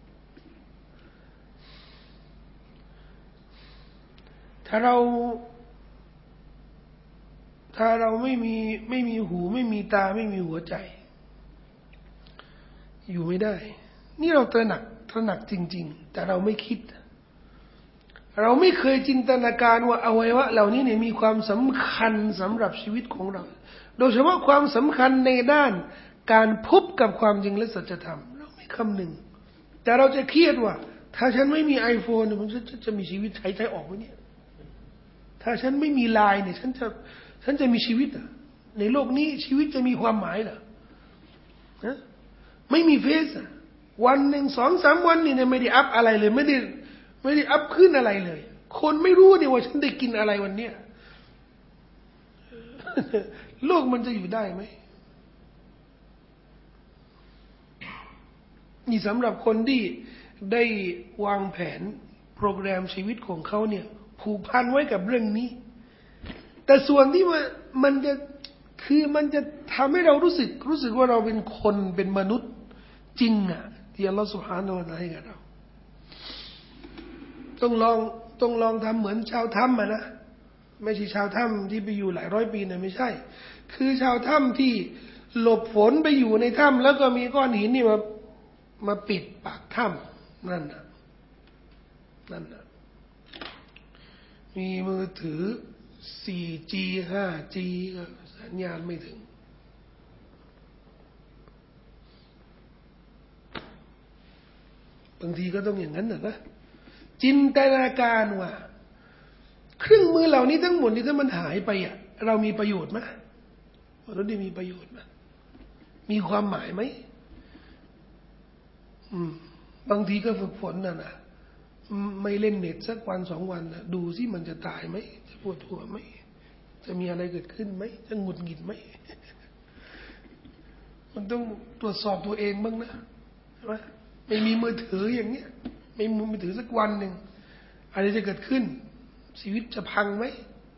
ถ้าเราถ้าเราไม่มีไม่มีหูไม่มีตาไม่มีหัวใจอยู่ไม่ได้นี่เราตระหนักตระหนักจริงๆแต่เราไม่คิดเราไม่เคยจินตนาการว่าอวัยวะเหล่านี้เนี่ยมีความสำคัญสำหรับชีวิตของเราโดยเฉพาะความสำคัญในด้านการพบกับความจริงและสัจธรรมเราไม่คำนึงแต่เราจะเครียดว่าถ้าฉันไม่มี iPhone เนี่ยมันจะจะมีชีวิตใช้ใช้ออกไหมเนี่ยถ้าฉันไม่มีไลน์เนี่ยฉันจะฉันจะมีชีวิตอ่ะในโลกนี้ชีวิตจะมีความหมายเหรอฮะไม่มีเฟซอ่ะวันหนึ่งสองสามวันนี่เนี่ยไม่ได้อัพอะไรเลยไม่ได้ไม่ได้อัพขึ้นอะไรเลยคนไม่รู้เนี่ยว่าฉันได้กินอะไรวันเนี้ยโลกมันจะอยู่ได้ไหมนี่สำหรับคนที่ได้วางแผนโปรแกรมชีวิตของเขาเนี่ยผูกพันไว้กับเรื่องนี้แต่ส่วนที่มันมันจะคือมันจะทำให้เรารู้สึกรู้สึกว่าเราเป็นคนเป็นมนุษย์จริงอ่ะที่อัลลอฮฺซุบฮานะฮูวะตะอาลาให้กับเราต้องลองต้องลองทำเหมือนชาวถ้ำอ่ะนะไม่ใช่ชาวถ้ำที่ไปอยู่หลายร้อยปีนะไม่ใช่คือชาวถ้ำที่หลบฝนไปอยู่ในถ้ำแล้วก็มีก้อนหินนี่มามาปิดปากถ้ำนั่นนะนั่นนะมีมือถือ โฟร์จี ไฟว์จี ก็สัญญาณไม่ถึงบางทีก็ต้องอย่างนั้นนะจินตนาการว่าเครื่องมือเหล่านี้ทั้งหมดนี้ถ้ามันหายไปอ่ะเรามีประโยชน์ไหมเราได้มีประโยชน์ไหมมีความหมายไหมอืมบางทีก็ฝึกฝนน่ะนะไม่เล่นเน็ตสักวันสองวันนะดูสิมันจะตายไหมจะปวดหัวไหมจะมีอะไรเกิดขึ้นไหมจะหงุดหงิดไหมมันต้องตรวจสอบตัวเองบ้างนะใช่ไหมไม่มีมือถืออย่างเงี้ยไม่มีมือถือสักวันหนึ่งอะไรจะเกิดขึ้นชีวิตจะพังไหม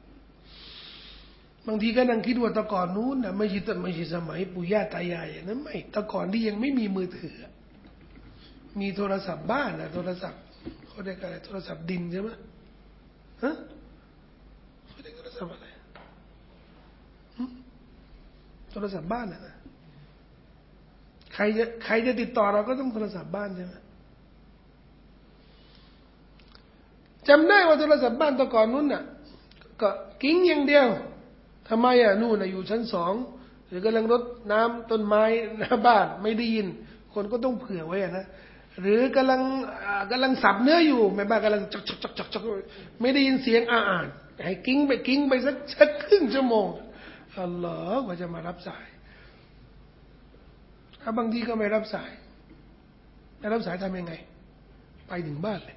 บางทีก็นั่งคิดว่าตะก่อนนู้นนะไม่ใช่ไม่ใช่สมัยปู่ย่าตายายนะไม่ตะก่อนที่ยังไม่มีมือถือมีโทรศัพท์บ้านนะโทรศัพท์เขาเรียกอะไรโทรศัพท์ดินใช่ไหมฮะเขาเรียกโทรศัพท์อะไรโทรศัพท์บ้านนะใครจะใครจะติดต่อเราก็ต้องโทรศัพท์บ้านใช่ไหมจำได้ว่าโทรศัพท์บ้านตะก่อนนู้นน่ะก็กิ้งอย่างเดียวทำไมอ่ะนู่นน่ะอยู่ชั้นสองหรือกำลังรดน้ำต้นไม้หน้าบ้านไม่ได้ยินคนก็ต้องเผื่อไว้นะหรือกำลังกำลังสับเนื้ออยู่แม่บ้านกำลังจักจักจักจักจักไม่ได้ยินเสียงอ่านให้กิ้งไปกิ้งไปสักสักครึ่งชั่วโมงอัลลอฮ์ว่าจะมารับสายถ้าบางทีก็ไม่รับสายไม่รับสายทำยังไงไปถึงบ้านเลย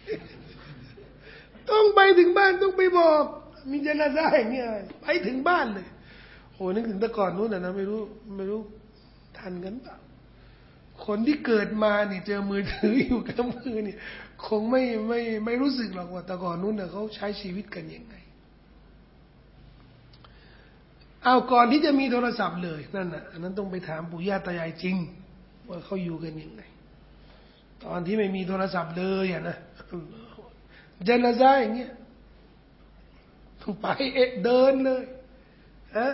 ต้องไปถึงบ้านต้องไปบอกมีญะนาซะห์อย่างเงี้ยไปถึงบ้านเลยโหนึกถึงแต่ก่อนนู้นนะไม่รู้ไม่รู้ทันกันเปล่าคนที่เกิดมานี่เจอมือถืออยู่กับมือนี่คงไม่ไม่ไม่รู้สึกหรอกว่าแต่ก่อนนู้นน่ะเขาใช้ชีวิตกันยังไงเอาก่อนที่จะมีโทรศัพท์เลยนั่นน่ะอันนั้นต้องไปถามปู่ย่าตายายจริงว่าเขาอยู่กันยังไงตอนที่ไม่มีโทรศัพท์เลยอ่ะนะญะนาซะห์อย่างเงี้ยต้องไปเอ๊ะเดินเลยฮะ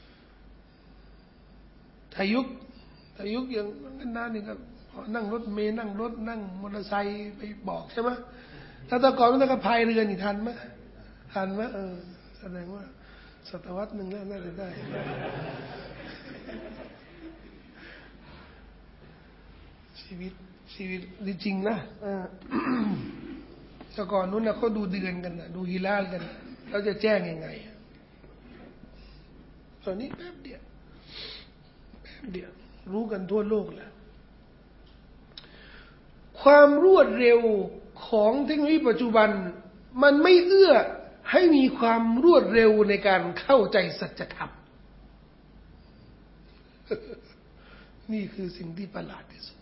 ถ้ายุคถ้ายุคอย่างนั้นนี่ก็นั่งรถเมล์นั่งรถนั่งมอเตอร์ไซค์ไปบอกใช่ไหมถ้าแต่ก่อนมันก็พายเรือนี่ทันไหมทันไหมเออแสดงว่าศตวรรษหนึ่งแล้วน่าจะได้ชีวิตชีวิตจริงนะแต่ก่อนนู้นนะเขาดูเดือนกันนะดูฮิลาลกันเราจะแจ้งยังไงตอนนี้แป๊บเดียวเดี๋ยวรู้กันทั่วโลกแล้วความรวดเร็วของเทคโนโลยีปัจจุบันมันไม่เอื้อให้มีความรวดเร็วในการเข้าใจสัจธรรมนี่คือสิ่งที่ประหลาดที่สุด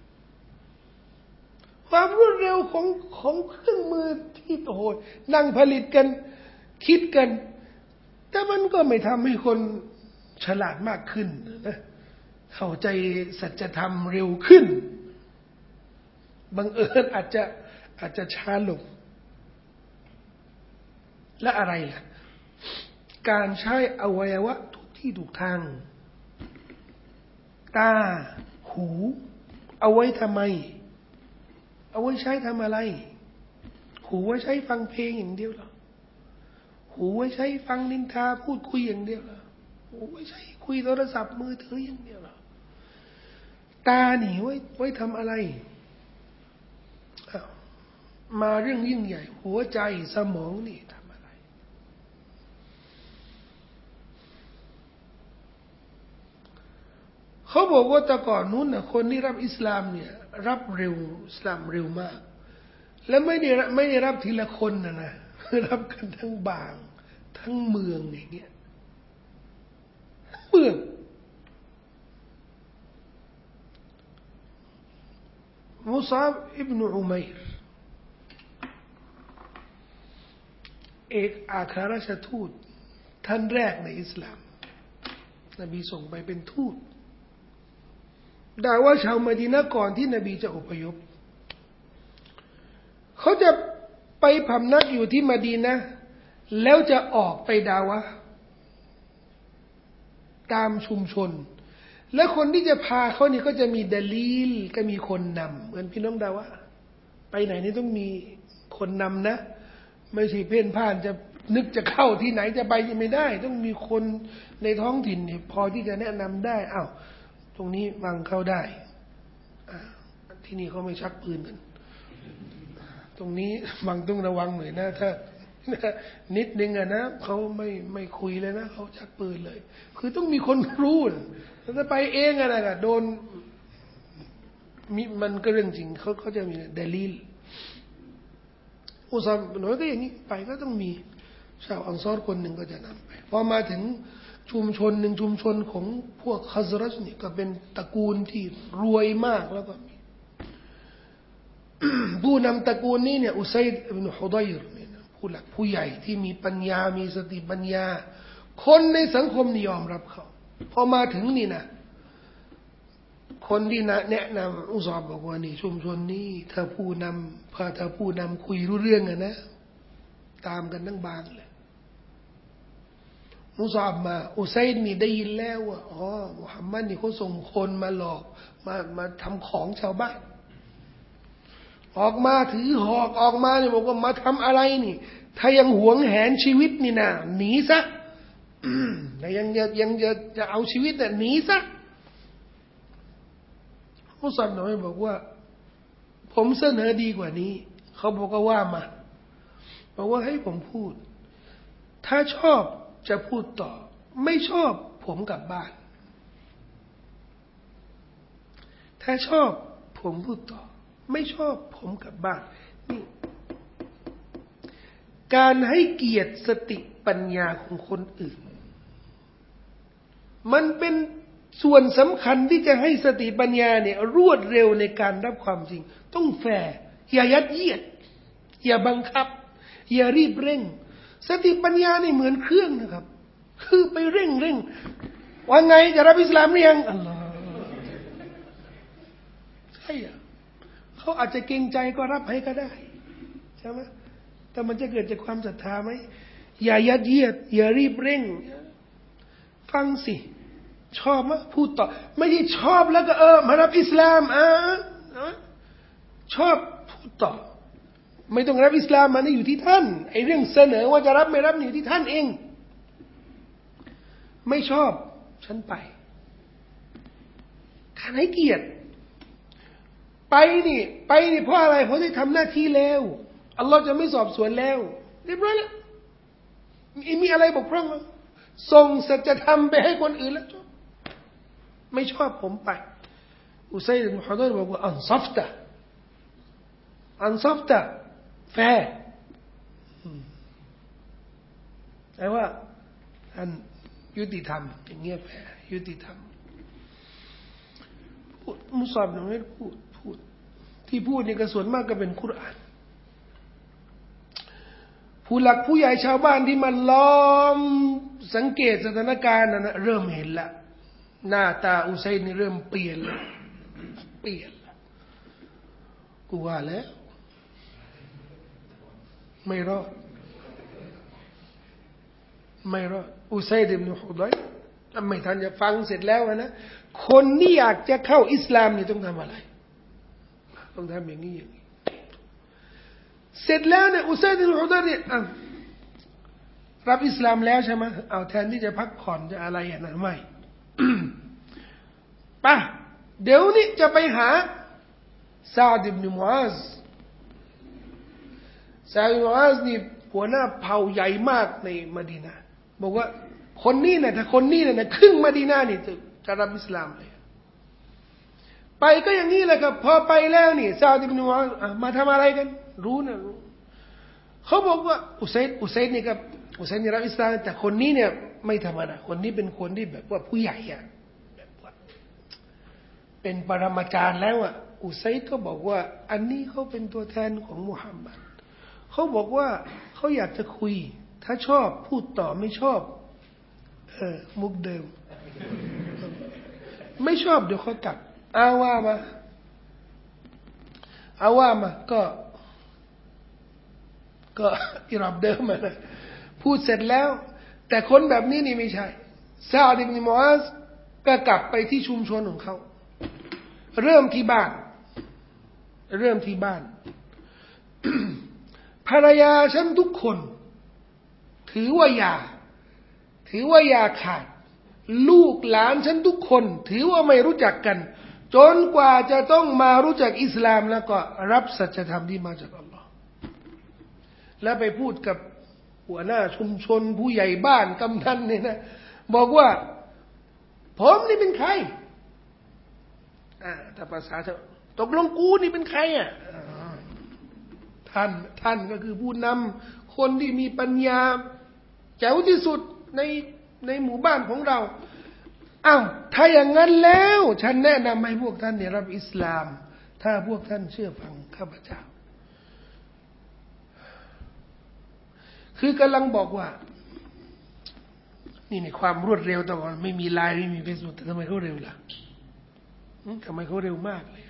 ความรวดเร็วของของเครื่องมือที่โอ้โหนั่งผลิตกันคิดกันแต่มันก็ไม่ทำให้คนฉลาดมากขึ้นนะเข้าใจสัจธรรมเร็วขึ้นบังเอิญอาจจะอาจจะช้าลงและอะไรล่ะการใช้อวัยวะทุกที่ถูกทางตาหูเอาไว้ทำไมเอาไว้ใช้ทำอะไรหูไว้ใช้ฟังเพลงอย่างเดียวเหรอหูไว้ใช้ฟังนินทาพูดคุยอย่างเดียวเหรอหูไว้ใช้คุยโทรศัพท์มือถืออย่างเดียวเหรอตาหนีไว้ไว้ทำอะไรมาเรื่องยิ่งใหญ่หัวใจสมองนี่ทำอะไรเขาบอกว่าแต่ก่อนนู้นนะคนที่รับอิสลามเนี่ยรับเร็วอิสลามเร็วมากและไม่ได้ไม่ได้รับทีละคนนะนะรับกันทั้งบางทั้งเมืองอย่างเงี้ยเมืองมุซาบอิบนุอุมัยรเอกอัครราชทูตท่านแรกในอิสลามนบีส่งไปเป็นทูตด่าว่าชาวมะดีนะห์ก่อนที่นบีจะอพยพเขาจะไปพำนักอยู่ที่มะดีนะห์แล้วจะออกไปดาวะตามชุมชนและคนที่จะพาเขานี่ก็จะมีดะลีลก็มีคนนำเหมือนพี่น้องดาวะไปไหนนี่ต้องมีคนนำนะไม่ใช่เพ่นพ่านจะนึกจะเข้าที่ไหนจะไปยังไม่ได้ต้องมีคนในท้องถิ่นเนี่ยพอที่จะแนะนำได้อ้าวตรงนี้วางเข้าได้ที่นี่เขาไม่ชักปืนกันตรงนี้วางต้องระวังหน่อยนะถ้านิดนึงอะนะเขาไม่ไม่คุยเลยนะเขาชักปืนเลยคือต้องมีคนรู้ถ้าไปเองอะไรกันโดนมีมันก็เรื่องจริงเขาเขาจะมีดะลีลอุซามหน่อยก็อย่างนี้ไปก็ต้องมีชาวอันซอรคนหนึ่งก็จะนำไปพอมาถึงชุมชนหนึ่งชุมชนของพวกคัซรัจนี่ก็เป็นตระกูลที่รวยมากแล้วก็มี ผู้นำตระกูลนี้เนี่ยอุซัยดอิบนุฮุดัยรเนี่ยผู้หลักผู้ใหญ่ที่มีปัญญามีสติปัญญาคนในสังคมนิยมรับเขาพอมาถึงนี่นะคนที่แนะนำอุซอมบอกว่านี่ชุมชนนี้ถ้าผู้นำพอถ้าผู้นำคุยรู้เรื่องอะนะตามกันทั้งบางเลยมุซอมมาอุซัยดนี่ได้ยินแล้วว่าอ๋อมุฮัมมัดนี่เขาส่งคนมาหลอกมามาทำของชาวบ้านออกมาถือหอกออกมาเนี่ยบอกว่ามาทำอะไรนี่ถ้ายังหวงแหนชีวิตนี่นะหนีซะแต่ยังยังยังจะจะเอาชีวิตน่ะหนีซะมุซอมน้อยบอกว่าผมเสนอดีกว่านี้เขาบอกว่าว่ามาบอกว่าให้ผมพูดถ้าชอบจะพูดต่อไม่ชอบผมกลับบ้านถ้าชอบผมพูดต่อไม่ชอบผมกลับบ้านนี่การให้เกียรติสติปัญญาของคนอื่นมันเป็นส่วนสำคัญที่จะให้สติปัญญาเนี่ยรวดเร็วในการรับความจริงต้องแฟร์อย่ายัดเยียดอย่าบังคับอย่ารีบเร่งสติปัญญานี่เหมือนเครื่องนะครับคือไปเร่งเร่งว่าไงจะรับอิสลามหรือยังอัลลอฮ์ใช่อ่ะเขาอาจจะเกรงใจก็รับให้ก็ได้ใช่ไหมแต่มันจะเกิดจากความศรัทธาไหมอย่ายัดเยียดอย่ารีบเร่งฟังสิชอบมั้ยพูดต่อไม่ใช่ชอบแล้วก็เออมารับอิสลามอ่ะชอบพูดต่อไม่ต้องรับอิสลามมันอยู่ที่ท่านไอ้เรื่องเสนอว่าจะรับไม่รับอยู่ที่ท่านเองไม่ชอบฉันไปการให้เกียรติไปนี่ไปนี่เพราะอะไรเพราะได้ทำหน้าที่แล้วอัลลอฮ์จะไม่สอบสวนแล้วเรียบร้อยแล้วมีอะไรบกพร่องส่งสัจธรรมไปให้คนอื่นแล้วจบไม่ชอบผมไปอุซัยด์ อิบนุ ฮุฎอยรบอกว่าอันซัฟตะอันซัฟตะแฟร์แปลว่าอันยุติธรรมอย่างเงี้ยแฟร์ยุติธรรมพูดมุสลิมไม่พูดพูดที่พูดนี่ก็ส่วนมากก็เป็นคุรอานผู้หลักผู้ใหญ่ชาวบ้านที่มันล้อมสังเกตสถานการณ์นั้นเริ่มเห็นละหน้าตาอุซัยด์นี่เริ่มเปลี่ยนแล้วเปลี่ยนแล้วกูว่าแล้วไม่รอดไม่รอดอุซัยด์ อิบนุ ฮุฎอยรไม่ทันจะฟังเสร็จแล้วนะคนที่อยากจะเข้าอิสลามนี่ต้องทำอะไรต้องทำอย่างนี้อย่างนี้เสร็จแล้วเนี่ยอุซัยด์ อิบนุ ฮุฎอยรเนี่ยรับอิสลามแล้วใช่ไหมเอาแทนที่จะพักผ่อนจะอะไรอ่ะนะไม่ ป่ะเดี๋ยวนี้จะไปหาซาด อิบนุ มุอาซซาด อิบนุ มุอาซนี่หัวหน้าเผ่าใหญ่มากในมะดีนะห์บอกว่าคนนี้เนี่ยถ้าคนนี้เนี่ยครึ่งมะดีนะห์นี่จะรับอิสลามเลยไปก็อย่างนี้แหละครับพอไปแล้วนี่ซาด อิบนุ มุอาซมาทำอะไรกันรู้นะรู้เขาบอกว่าอุซัยด์อุซัยด์นี่ครับอุซัยด์นี่รับอิสลามแต่คนนี้เนี่ยไม่ธรรมดาคนนี้เป็นคนที่แบบว่าผู้ใหญ่อะแบบว่าเป็นปรมาจารย์แล้วอะอุซัยด์ก็บอกว่าอันนี้เขาเป็นตัวแทนของมุฮัมมัดเขาบอกว่าเขาอยากจะคุยถ้าชอบพูดต่อไม่ชอบเออมุกเดิมไม่ชอบเดี๋ยวเขากลับเอาว่ามาเอาว่ามาก็ก็อิรับเดิมมานะพูดเสร็จแล้วแต่คนแบบนี้นี่ไม่ใช่ซาด อิบนุ มุอาซก็กลับไปที่ชุมชนของเขาเริ่มที่บ้านเริ่มที่บ้าน ภรรยาฉันทุกคนถือว่าอย่าถือว่าอย่าขาดลูกหลานฉันทุกคนถือว่าไม่รู้จักกันจนกว่าจะต้องมารู้จักอิสลามแล้วก็รับสัจธรรมที่มาจากอัลลอฮ์แล้วไปพูดกับหัวหน้าชุมชนผู้ใหญ่บ้านกำนันเนี่ยนะบอกว่าผมนี่เป็นใครอ่าถ้าภาษาเถอะตกลงกูนี่เป็นใครอ่ะท่านท่านก็คือผู้นำคนที่มีปัญญาแจ๋วที่สุดในในหมู่บ้านของเราอ้าวถ้าอย่างนั้นแล้วฉันแนะนำให้พวกท่านเนี่ยรับอิสลามถ้าพวกท่านเชื่อฟังข้าพเจ้าคือกำลังบอกว่านี่ในความรวดเร็วแต่ก่อนไม่มีไลน์ไม่มีเฟซบุ๊กแต่ทำไมเขาเร็วล่ะทำไมเขาเร็วมากเลย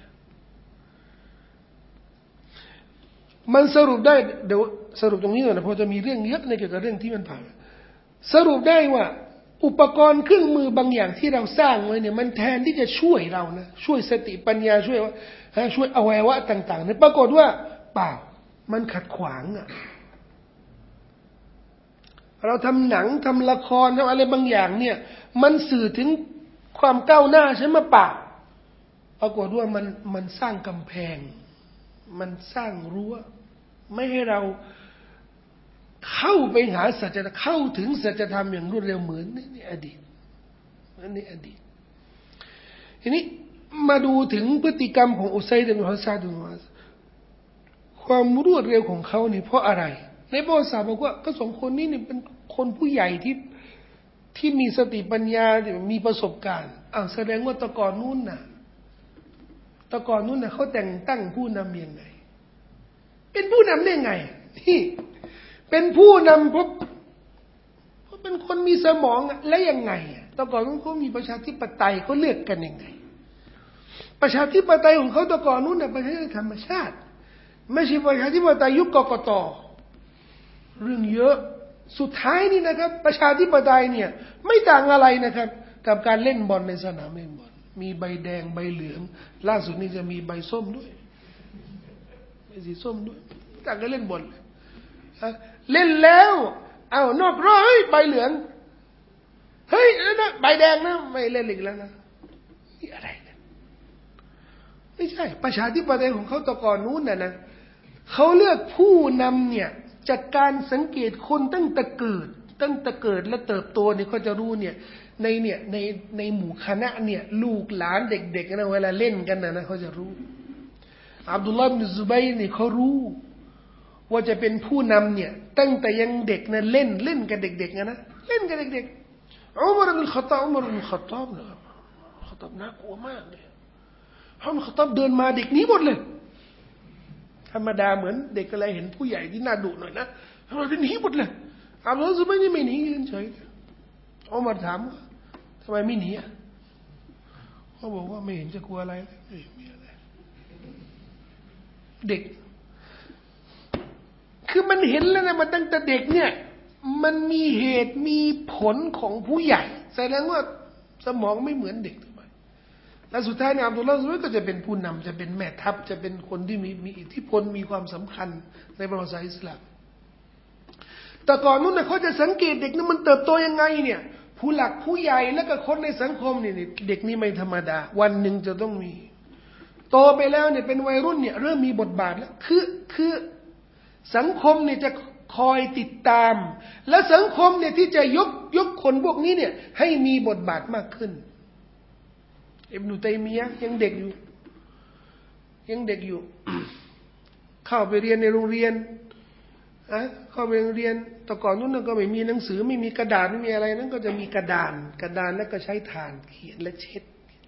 มันสรุปได้เดี๋ยวสรุปตรงนี้ก่อนนะเพราะจะมีเรื่องเยอะในเกี่ยวกับเรื่องที่มันผ่านสรุปได้ว่าอุปกรณ์เครื่องมือบางอย่างที่เราสร้างไว้เนี่ยมันแทนที่จะช่วยเรานะช่วยสติปัญญาช่วยว่าช่วยอวัยวะต่างๆเนี่ยปรากฏว่าเปล่ามันขัดขวางอ่ะเราทำหนังทำละครทำอะไรบางอย่างเนี่ยมันสื่อถึงความก้าวหน้าใช่ไหมเปล่าปรากฏว่ามันมันสร้างกำแพงมันสร้างรั้วไม่ให้เราเข้าไปหาสัจธรรมเข้าถึงสัจธรรมอย่างรวดเร็วเหมือนในอดีตอันนี้อดีตทีนี้มาดูถึงพฤติกรรมของอุซัยด์ อิบนุ ฮุฎอยรความรวดเร็วของเขานี่เพราะอะไรในประวัติศาสตร์บอกว่าก็สองคนนี้นี่เป็นคนผู้ใหญ่ที่ที่มีสติปัญญามีประสบการณ์อ้าวแสดงว่าตะก่อนนู้นน่ะตะก่อนนู้นน่ะเขาแต่งตั้งผู้นำยังไงเป็นผู้นำได้ไงที่เป็นผู้นำเพราะเพราะเป็นคนมีสมองและยังไงตะก่อนนู้นเขามีประชาธิปไตยเขาเลือกกันยังไงประชาธิปไตยของเขาตะก่อนนู้นน่ะประชาธิปไตยธรรมชาติไม่ใช่ประชาธิปไตยยุคกกต.เรื่องเยอะสุดท้ายนี่นะครับประชาธิปไตยเนี่ยไม่ต่างอะไรนะครับกับการเล่นบอลในสนามเล่นบอลมีใบแดงใบเหลืองล่าสุดนี้จะมีใบส้มด้วยใบสีส้มด้วยต่างกันเล่นบอลเล่นแล้วเอานอกรอบเฮ้ยใบเหลืองเฮ้ยนะใบแดงนะไม่เล่นอีกแล้วนะนี่อะไรกันไม่ใช่ประชาธิปไตยของเขาตะก่อนนู้นน่ะนะเขาเลือกผู้นำเนี่ยจากการสังเกตคนตั้งแต่เกิดตั้งแต่เกิดและเติบโตเนี่ยเขาจะรู้เนี่ยในเนี่ยในในหมู่คณะเนี่ยลูกหลานเด็กๆนะเวลาเล่นกันนะนะเขาจะรู้อับดุลลาห์บินซุบัยร์นี่เขารู้ว่าจะเป็นผู้นำเนี่ยตั้งแต่ยังเด็กนะเล่นเล่นกับเด็กๆนะนะเล่นกับเด็กๆอุมารบินค็อฏฏอบอุมารบินค็อฏฏอบนะครับค็อฏฏอบน่ากลัวมากเลยอุมารบินค็อฏฏอบเดินมาเด็กหนีหมดเลยธรรมดาเหมือนเด็กอะไรเห็นผู้ใหญ่ที่น่าดุหน่อยนะอุมารบินหนีหมดเลยอับดุลลาห์ซุบัยร์นี่ไม่หนียืนเฉยอุมารถามว่าทำไมไม่หนีอ่ะเขาบอกว่าไม่เห็นจะกลัวอะไรเลยไม่มีอะไรเด็กคือมันเห็นแล้วนะมันตั้งแต่เด็กเนี่ยมันมีเหตุมีผลของผู้ใหญ่แสดงว่าสมองไม่เหมือนเด็กไปและสุดท้ายเนี่ยอับดุลลาห์ซุบัยร์ก็จะเป็นผู้นำจะเป็นแม่ทัพจะเป็นคนที่มีมีอิทธิพลมีความสำคัญในประวัติศาสตร์อิสลามแต่ก่อนนู้นนะเขาจะสังเกตเด็กนั้นมันเติบโตยังไงเนี่ยผู้หลักผู้ใหญ่แล้วก็คนในสังคมเนี่ยเด็กนี่ไม่ธรรมดาวันหนึ่งจะต้องมีโตไปแล้วเนี่ยเป็นวัยรุ่นเนี่ยเริ่มมีบทบาทแล้วคือคือสังคมเนี่ยจะคอยติดตามและสังคมเนี่ยที่จะยกยกคนพวกนี้เนี่ยให้มีบทบาทมากขึ้นอิบนุตัยมียะห์ยังเด็กอยู่ยังเด็กอยู่ เข้าไปเรียนในโรงเรียนอะเข้าไปเรียนแต่ก่อนนู้นก็ไม่มีหนังสือไม่มีกระดาษไม่มีอะไรนั้นก็จะมีกระดานกระดานแล้วก็ใช้ถ่านเขียนและเช็ด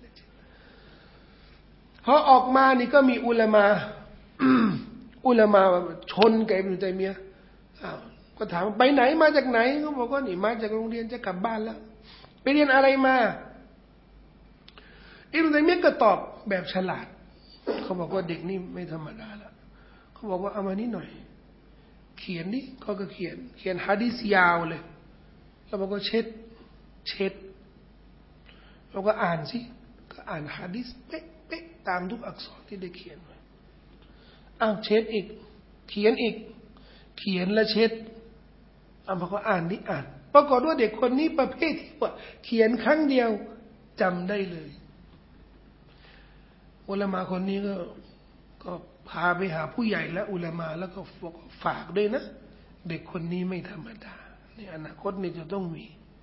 พอออกมานี่ก็มีอุลามะ อุลามะชนกับอิบนุตัยมียะห์อ้าวก็ถามไปไหนมาจากไหนเขาบอกว่านี่มาจากโรงเรียนจะกลับบ้านแล้วไปเรียนอะไรมาอิบนุตัยมียะห์ก็ตอบแบบฉลาดเขาบอกว่าเด็กนี่ไม่ธรรมดาแล้วเขาบอกว่าเอามานี่หน่อยเขียนดิเขาก็เขียนเขียนหะดีษยาวเลยแล้วบอกว่าเช็ดเช็ดเราก็อ่านสิก็อ่านหะดีษเป๊ะเป๊ะตามทุกอักษรที่ได้เขียนไว้อ้าวเช็ดอีกเขียนอีกเขียนแล้วเช็ดอ้าวพอเขาอ่านนี่อ่านปรากฏว่าเด็กคนนี้ประเภทที่ว่าเขียนครั้งเดียวจำได้เลยอุลามะคนนี้ก็ก็พาไปหาผู้ใหญ่และอุลามะแล้วก็ฝากด้วยนะเด็กคนนี้ไม่ธรรมดาในอนาคตนี่จะต้องมี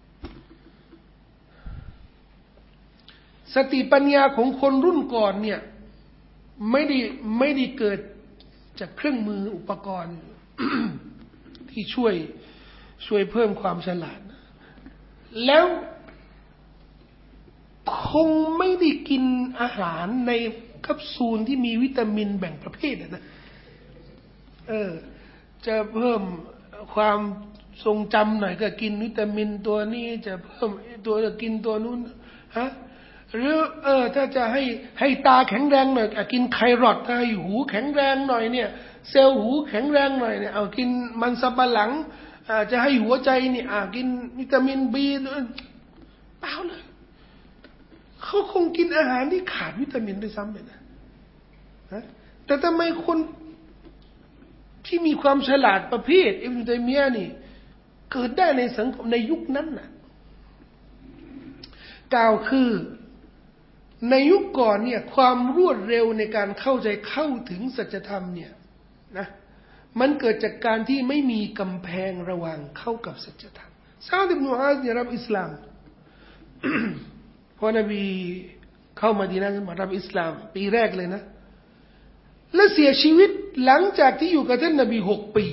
สติปัญญาของคนรุ่นก่อนเนี่ยไม่ได้ไม่ได้เกิดจากเครื่องมืออุปกรณ์ ที่ช่วยช่วยเพิ่มความฉลาดแล้วคงไม่ได้กินอาหารในแคปซูลที่มีวิตามินแบ่งประเภทนะเออจะเพิ่มความทรงจำหน่อยก็กินวิตามินตัวนี้จะเพิ่มตัวจะกินตัวนู้นฮะหรือเออถ้าจะให้ให้ตาแข็งแรงหน่อยกินไครอทถ้าให้หูแข็งแรงหน่อยเนี่ยเซลล์หูแข็งแรงหน่อยเนี่ยเอากินมันสำปะหลังอ่าจะให้หัวใจนี่อ่ากินวิตามินบีเปล่าเลยเขาคงกินอาหารที่ขาดวิตามินด้วยซ้ำไปนะแต่ทำไมคนที่มีความฉลาดประเภทอิบนุตัยมียะห์นี่เกิดได้ในสังคมในยุคนั้นน่ะกล่าวคือในยุคก่อนเนี่ยความรวดเร็วในการเข้าใจเข้าถึงสัจธรรมเนี่ยนะมันเกิดจากการที่ไม่มีกำแพงระหว่างเข้ากับสัจธรรมซะอ์ด อิบนุ มุอาซเนี่ยรับอิสลาม พอนบีเข้ามาดีนะมารับอิสลามปีแรกเลยนะและเสียชีวิตหลังจากที่อยู่กับท่านนบีหกปี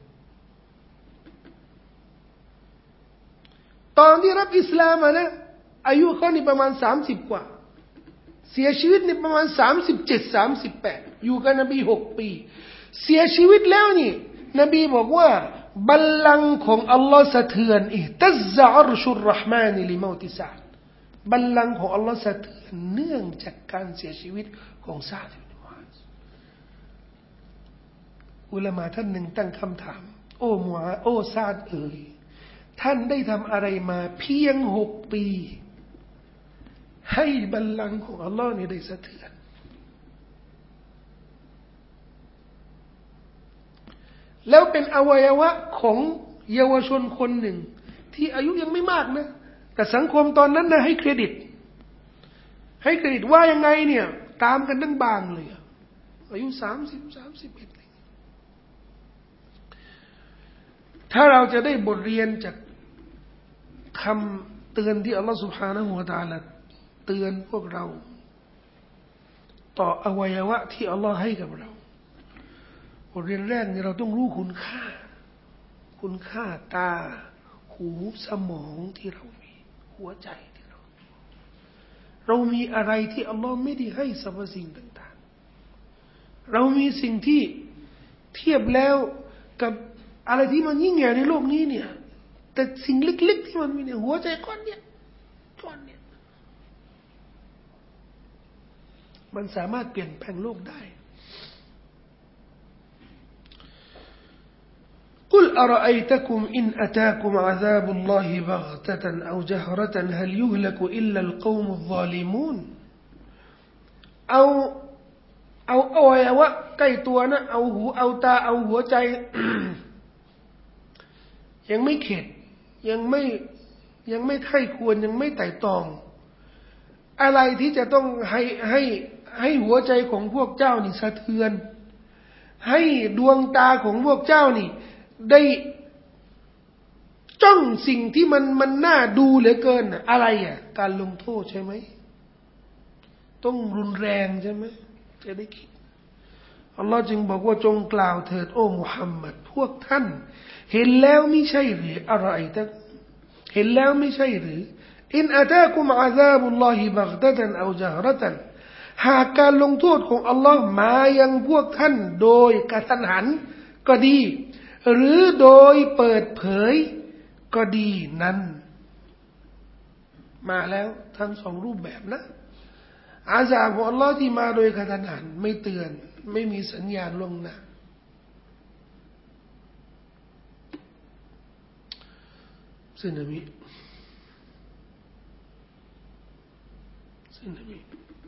ตอนที่รับอิสลามนะอายุเขานี่ประมาณสามสิบกว่าเสียชีวิตนี่ประมาณสามสิบเจ็ด สามสิบแปดอยู่กับนบีหกปีเสียชีวิตแล้วนี่นบีบอกว่าบัลลังก์ของอัลลอฮ์สะเทือนอิตัซซะอัรชุรเราะห์มานิลิเมาติซะอ์ดบัลลังก์ของอัลลอฮ์สะเทือนเนื่องจากการเสียชีวิตของซะอ์ด อิบนุ มุอาซอุลามะท่านหนึ่งตั้งคำถามโอ้มุอาซโอ้ซะอ์ดเอ๋ยท่านได้ทำอะไรมาเพียงหกปีให้บัลลังก์ของอัลลอฮ์นี่ได้สะเทือนแล้วเป็นอวัยวะของเยาวชนคนหนึ่งที่อายุยังไม่มากนะแต่สังคมตอนนั้นนะให้เครดิตให้เครดิตว่ายังไงเนี่ยตามกันทั้งบางเลยอายุสามสิบ สามสิบเอ็ดถ้าเราจะได้บทเรียนจากคำเตือนที่อัลลอฮฺ سبحانه และ تعالى เตือนพวกเราต่ออวัยวะที่อัลลอฮ์ให้กับเราบทเรียนแรกนี่เราต้องรู้คุณค่าคุณค่าตาหูสมองที่เรามีหัวใจที่เราเรามีอะไรที่อัลลอฮ์ไม่ได้ให้สรรพสิ่งต่างๆเรามีสิ่งที่เทียบแล้วกับอะไรที่มันยิ่งใหญ่ในโลกนี้เนี่ยแต่สิ่งเล็กๆที่มันมีในหัวใจก้อนเนี่ยก้อนเนี่ยมันสามารถเปลี่ยนแปลงโลกได้قل أرأيتكم إن أتاكم عذاب الله بغتة أو جهرة هل يهلك إلا القوم الظالمون เอาเอาอวัยวะใกล้ตัวนะเอาหูเอาตาเอาหัวใจ ยังไม่เข็ดยังไม่ยังไม่ไข้ควรยังไม่ไต่ตองอะไรที่จะต้องให้ให้ให้หัวใจของพวกเจ้านี่สะเทือนให้ดวงตาของพวกเจ้านี่ได้จ้องสิ่งที่มันมันน่าดูเหลือเกินอะไรอ่ะการลงโทษใช่ไหมต้องรุนแรงใช่ไหมจะได้คิดอัลลอฮ์จึงบอกว่าจงกล่าวเถิดโอ้มุฮัมมัดพวกท่านเห็นแล้วไม่ใช่หรืออะไรแต่เห็นแล้วไม่ใช่หรืออินอาตากุมอาซาบุลลอฮิบักตะตันเอาจาฮรตันหากการลงโทษของอัลลอฮ์มายังพวกท่านโดยกระทันหันก็ดีหรือโดยเปิดเผยก็ดีนั้นมาแล้วทั้งสองรูปแบบนะอาซาบของอัลลอฮ์ที่มาโดยกระทันหันไม่เตือนไม่มีสัญญาณล่วงหน้าสึนามิสึนามิ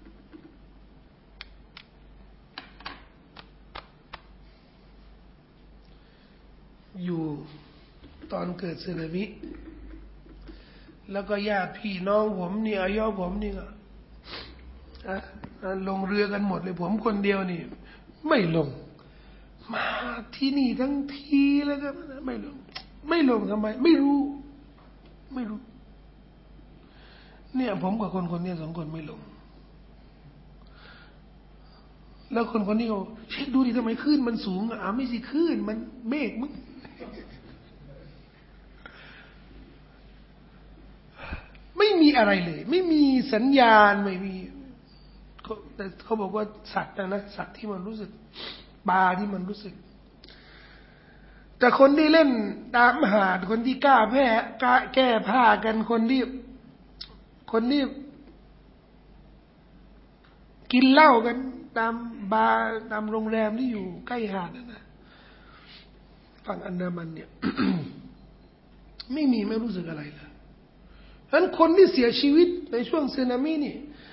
อยู่ตอนเกิดสึนามิแล้วก็ญาติพี่น้องผมนี่อายุผมนี่ก็ลงเรือกันหมดเลยผมคนเดียวนี่ไม่ลงมาที่นี่ทั้งทีแล้วก็ไม่ลงไม่ลงทำไมไม่รู้ไม่รู้เนี่ยผมกับคนคนนี้สองคนไม่ลงแล้วคนคนนี้ก็เช็คดูดิทำไมคลื่นมันสูงอ่ะไม่สิคลื่นมันเมฆมึงไม่มีอะไรเลยไม่มีสัญญาณไม่มีแต่เขาบอกว่าสัตว์นะนะสัตว์ที่มันรู้สึกปลาที่มันรู้สึกแต่คนที่เล่นตามหาดคนที่กล้าแพ้กล้าแก้ผ้ากันคนที่คนที่กินเหล้ากันตามบาร์ตามโรงแรมที่อยู่ใกล้หาดนั่นนะฝั่งอันดามันเนี่ย ไม่มีไม่รู้สึกอะไรเลยฉะนั้นคนที่เสียชีวิตในช่วงสึนามินี่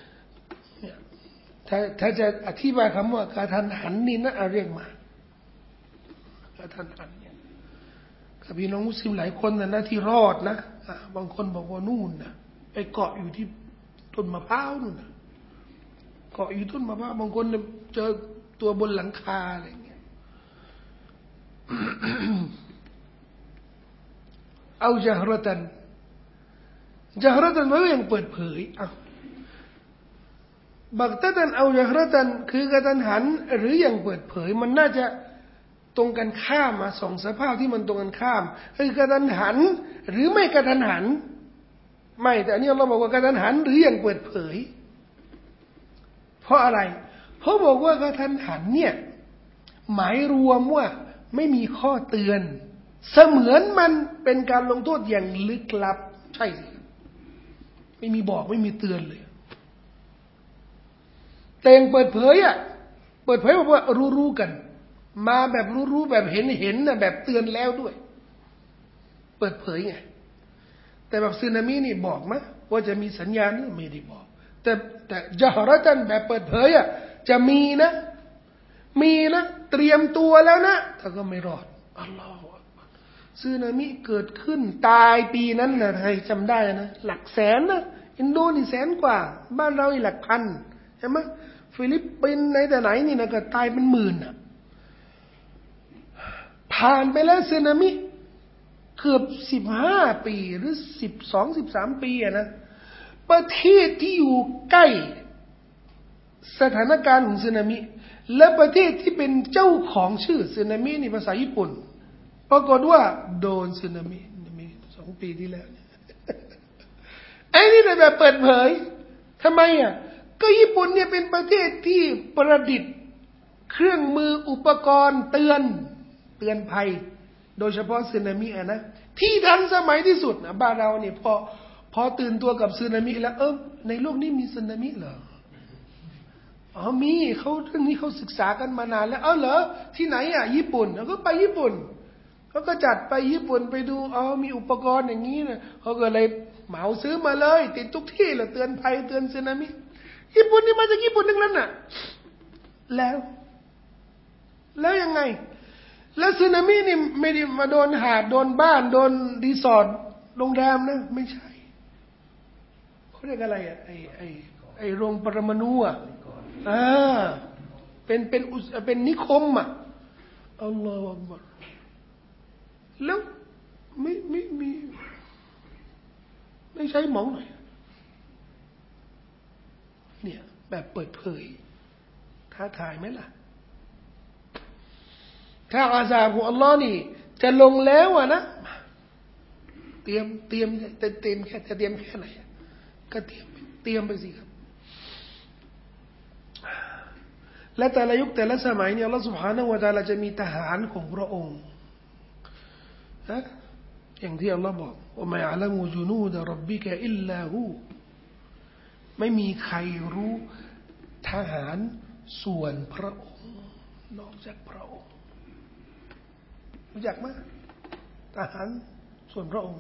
ถ้าถ้าจะอธิบายคำว่ากระทันหันนี่นะเอาเรียกมากระทันหันเนี่ยกับพี่น้องมุสลิมหลายคนนะนะที่รอดนะบางคนบอกว่านู่นนะไปเกาะอยู่ที่ต้นมะพร้าวนู่นนะเกาะอยู่ต้นมะพร้าวบางคนเจอตัวบนหลังคาอะไรเงี้ย เอาจาฮรตันจาฮรตันไม่ยังเปิดเผยอ่ะบักตะตันเอาจาฮรตันคือกระทันหันหรืออย่างเปิดเผยมันน่าจะตรงกันข้ามมาสองสภาพที่มันตรงกันข้ามคือกระทันหันหรือไม่กระทันหันไม่แต่อันนี้เราบอกว่ากระทันหันหรืออย่างเปิดเผยเพราะอะไรเพราะบอกว่ากระทันหันเนี่ยหมายรวมว่าไม่มีข้อเตือนเสมือนมันเป็นการลงโทษอย่างลึกลับใช่สิไม่มีบอกไม่มีเตือนเลยแต่ยังเปิดเผยอ่ะเปิดเผยบอกว่ารู้ๆกันมาแบบรู้ๆแบบเห็นๆนะแบบเตือนแล้วด้วยเปิดเผยไงแต่แบบสึนามินี่บอกมั้ยว่าจะมีสัญญาณนี่ไม่ได้บอกแต่แต่จาฮรตันแบบเปิดเผยอ่ะจะมีนะมีนะเตรียมตัวแล้วนะถ้าก็ไม่รอดอัลลอฮฺสึนามิเกิดขึ้นตายปีนั้นนะใครจำได้นะหลักแสนนะอินโดนีเซียแสนกว่าบ้านเราอีกหลักพันใช่ไหมฟิลิปปินส์ไหนแต่ไหนนี่นะก็ตายเป็นหมื่นอ่ะผ่านไปแล้วสึนามิคกือบสิบห้าปีหรือสิบสองสิบสามปีอะนะประเทศที่อยู่ใกล้สถานการณ์ของสึนามิและประเทศที่เป็นเจ้าของชื่อสึนามินี่ภาษาญี่ปุ่นปรากฏว่าโดนสึนามิมีสองปีที่แล้วไอ้นี่แบบเปิดเผยทำไมอ่ะก็ญี่ปุ่นเนี่ยเป็นประเทศที่ประดิษฐ์เครื่องมืออุปกรณ์เตือนเตือนภัยโดยเฉพาะสึนามิอะนะที่ทันสมัยที่สุดนะบ้านเราเนี่ยพอพอตื่นตัวกับสึนามิแล้วเออในโลกนี้มีสึนามิเหรออ๋อมีเขาเรื่องนี้เขาศึกษากันมานานแล้วเออเหรอที่ไหนอ่ะญี่ปุ่นแล้วก็ไปญี่ปุ่นเขาก็จัดไปญี่ปุ่นไปดูอ๋อมีอุปกรณ์อย่างนี้นะเขาก็เลยเหมาซื้อมาเลยติดทุกที่เลยเตือนภัยเตือนสึนามิญี่ปุ่นนี่มาจากญี่ปุ่นทั้งนั้นน่ะแล้วแล้วยังไงแล้วสึนามินี่ไม่ได้มาโดนหาดโดนบ้านโดนรีสอร์ทโรงแรมนะไม่ใช่เขาเรียกอะไรอ่ะไอไอไอโรงปรมาณูอ่ะอ่าเป็นเป็นเป็นนิคมอ่ะอัลลอฮฺอักบัรแล้วไม่ไม่มีไม่ใช่มองหน่อยเนี่ยแบบเปิดเผยท้าทายไหมล่ะถ้าอาซาบของอัลลอฮ์นี่จะลงแล้วอ่ะนะเตรียมเตรียมแต่เตรียมแค่จะเตรียมแค่ไหนก็เตรียมเตรียมไปสิครับและแต่ละยุคแต่ละสมัยเนี่ยอัลลอฮ์ سبحانه และ تعالى จะมีทหารของพระองค์นะอย่างที่อัลลอฮ์บอกว่าไม่อาลัมูจุนูดะร็อบบิกะอิลลาฮูไม่มีใครรู้ทหารส่วนพระองค์นอกจากพระองค์รู้จักไหมทหารส่วนพระองค์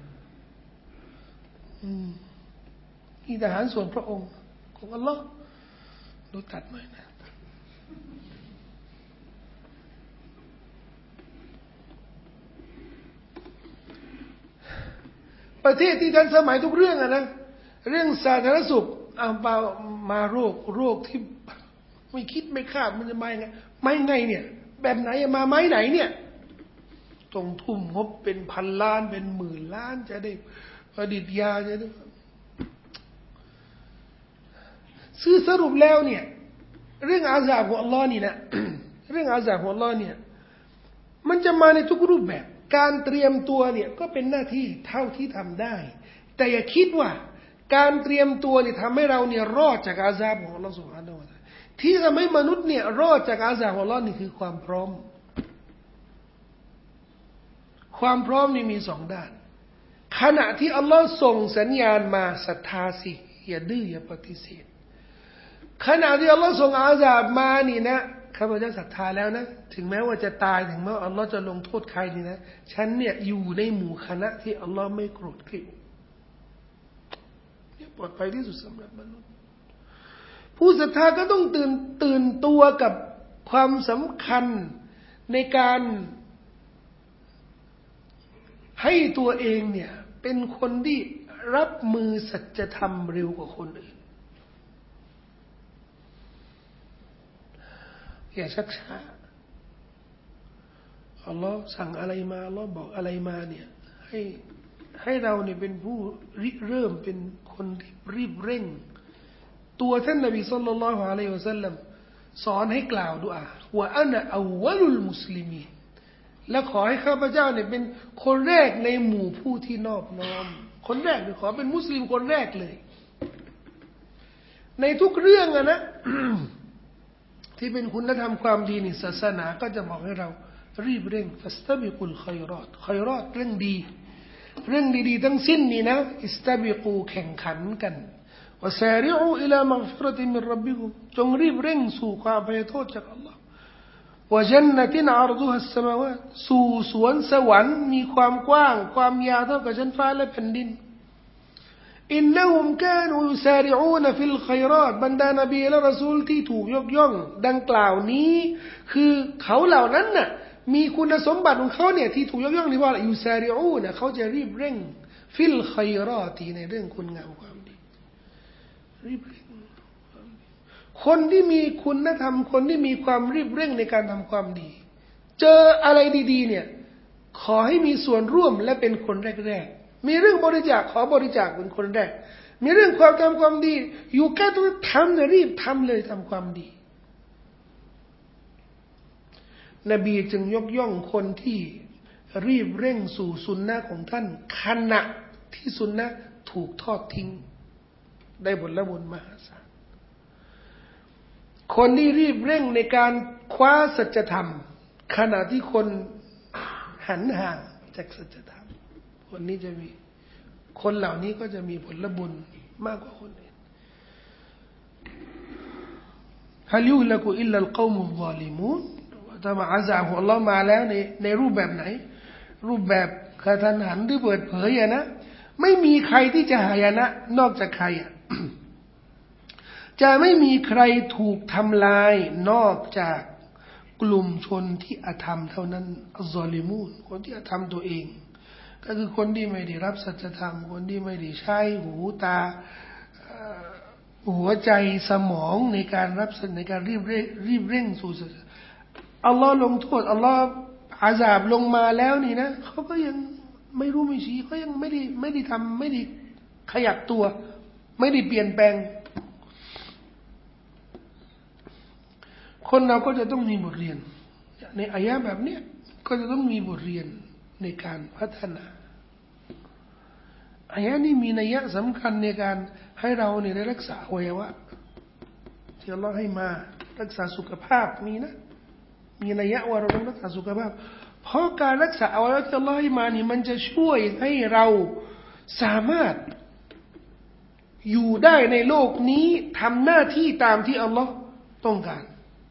อืมมีทหารส่วนพระองค์ของอัลลอฮ์ดูตัดหน่อยนะประเทศที่ทันสมัยทุกเรื่องอะนะเรื่องสาธารณสุขเอามามาโรคโรคที่ไม่คิดไม่คาดมันจะมาไงไม่ไงเนี่ยแบบไหนมาไม้ไหนเนี่ยต้องทุ่มงบเป็นพันล้านเป็นหมื่นล้านจะได้ผลิตยาจะได้ซื้อสรุปแล้วเนี่ยเรื่องอาซาบของอัลลอฮ์นี่นะเรื่องอาซาบของอัลลอฮ์เนี่ยมันจะมาในทุกรูปแบบการเตรียมตัวเนี่ยก็เป็นหน้าที่เท่าที่ทำได้แต่อย่าคิดว่าการเตรียมตัวเนี่ยทำให้เราเนี่ยรอดจากอาซาบของอัลลอฮ์ซุบฮานะฮูวะตะอาลาที่ทำให้มนุษย์เนี่ยรอดจากอาซาบของอัลลอฮ์นี่คือความพร้อมความพร้อมนี่มีสองด้านขณะที่อัลลอฮ์ส่งสัญญาณมาศรัทธาสิอย่าดื้ออย่าปฏิเสธขณะที่อัลลอฮ์ส่งอาซาบมานี่นะข้าพเจ้าศรัทธาแล้วนะถึงแม้ว่าจะตายถึงแม้ว่าอัลลอฮ์จะลงโทษใครนี่นะฉันเนี่ยอยู่ในหมู่คณะที่อัลลอฮ์ไม่โกรธเกลียดเนี่ยปลอดภัยที่สุดสำหรับมนุษย์ผู้ศรัทธาก็ต้องตื่นตื่นตัวกับความสำคัญในการให้ตัวเองเนี่ยเป็นคนที่รับมือสัจธรรมเร็วกว่าคนอื่นอย่าชักช้าอัลลอฮ์สั่งอะไรมาอัลลอฮ์บอกอะไรมาเนี่ยให้ให้เราเนี่ยเป็นผู้ริเริ่มเป็นคนที่รีบเร่งตัวท่านนบีศ็อลลัลลอฮุอะลัยฮิวะซัลลัมสอนให้กล่าวดุอาว่าอะนะอัววัลุลมุสลิมีนและขอให้ข้าพเจ้าเนี่ยเป็นคนแรกในหมู่ผู้ที่นอบน้อมคนแรกเลยขอเป็นมุสลิมคนแรกเลยในทุกเรื่องอะนะ ที่เป็นคุณธรรมความดีนี่ศาสนาก็จะบอกให้เรารีบเร่งฟัสตับิกุลค็อยรอตค็อยรอตเรื่องดีเรื่องดีๆทั้งสิ้นนี่นะอิสตับิกูแข่งขันกันวะซาริอูอิลามัฆฟิรติมินร็อบบิกุมจงรีบเร่งสู่ความอภัยโทษจากอัลลอฮ์วะญันนะตินอัรฎุฮัสสมาวาตสู่สวนสวรรค์มีความกว้างความยาวเท่ากับชั้นฟ้าและแผ่นดินอินนะฮุมกานูยุซาริอูนฟิลค็อยรอตบรรดานบีและรอซูลที่ถูกยกย่องดังกล่าวนี้คือเขาเหล่านั้นน่ะมีคุณสมบัติของเขาเนี่ยที่ถูกยกย่องนี่ว่ายุซาริอูนเขาจะรีบเร่งฟิลค็อยรอตในเรื่องคุณงามความดีรีบเร่งคนที่มีคุณธรรมคนที่มีความรีบเร่งในการทำความดีเจออะไรดีๆเนี่ยขอให้มีส่วนร่วมและเป็นคนแรกๆมีเรื่องบริจาคขอบริจาคเป็นคนแรกมีเรื่องความทำความดีอยู่แค่ต้องทำนะรีบทำเลยทำความดีนบีจึงยกย่องคนที่รีบเร่งสู่สุนนะของท่านขณะที่สุนนะถูกทอดทิ้งได้ผลบุญมหาศาลคนที่รีบเร่งในการคว้าสัจธรรมขณะที่คนหันห่างจากสัจธรรมคนนี้จะมีคนเหล่านี้ก็จะมีผลบุญมากกว่าคนอื่นฮะลิยุลกุอิลลัลกอมุลซอลิมูนถ้ามาอาซาของอัลลอฮ์มาแล้วในในรูปแบบไหนรูปแบบกระทันหันหรือเปิดเผยอะนะไม่มีใครที่จะหายนะนอกจากใครอ่ะ จะไม่มีใครถูกทำลายนอกจากกลุ่มชนที่อธรรมเท่านั้นอัลซอลิมูนคนที่อธรรมตัวเองก็คือคนที่ไม่ได้รับสัจธรรมคนที่ไม่ได้ใช้หูตาหัวใจสมองในการรับในการรีบเร่งรีบเร่งสู่สัจธรรมอัลลอฮ์ลงโทษอัลลอฮ์อาซาบลงมาแล้วนี่นะเขาก็ยังไม่รู้ไม่ชี้เขายังไม่ได้ไม่ได้ทำไม่ได้ขยับตัวไม่ได้เปลี่ยนแปลงคนเราก็จะต้องมีบทเรียนในอายะแบบเนี้ยก็จะต้องมีบทเรียนในการพัฒนาอายะนี้มีนัยสำคัญในการให้เราเนี่ยได้รักษาอวัยวะที่อัลลอฮ์ให้มารักษาสุขภาพมีนะมีนัยว่าเราต้องรักษาสุขภาพเพราะการรักษาอวัยวะที่อัลลอฮ์ให้มานี่มันจะช่วยให้เราสามารถอยู่ได้ในโลกนี้ทำหน้าที่ตามที่อัลลอฮ์ต้องการ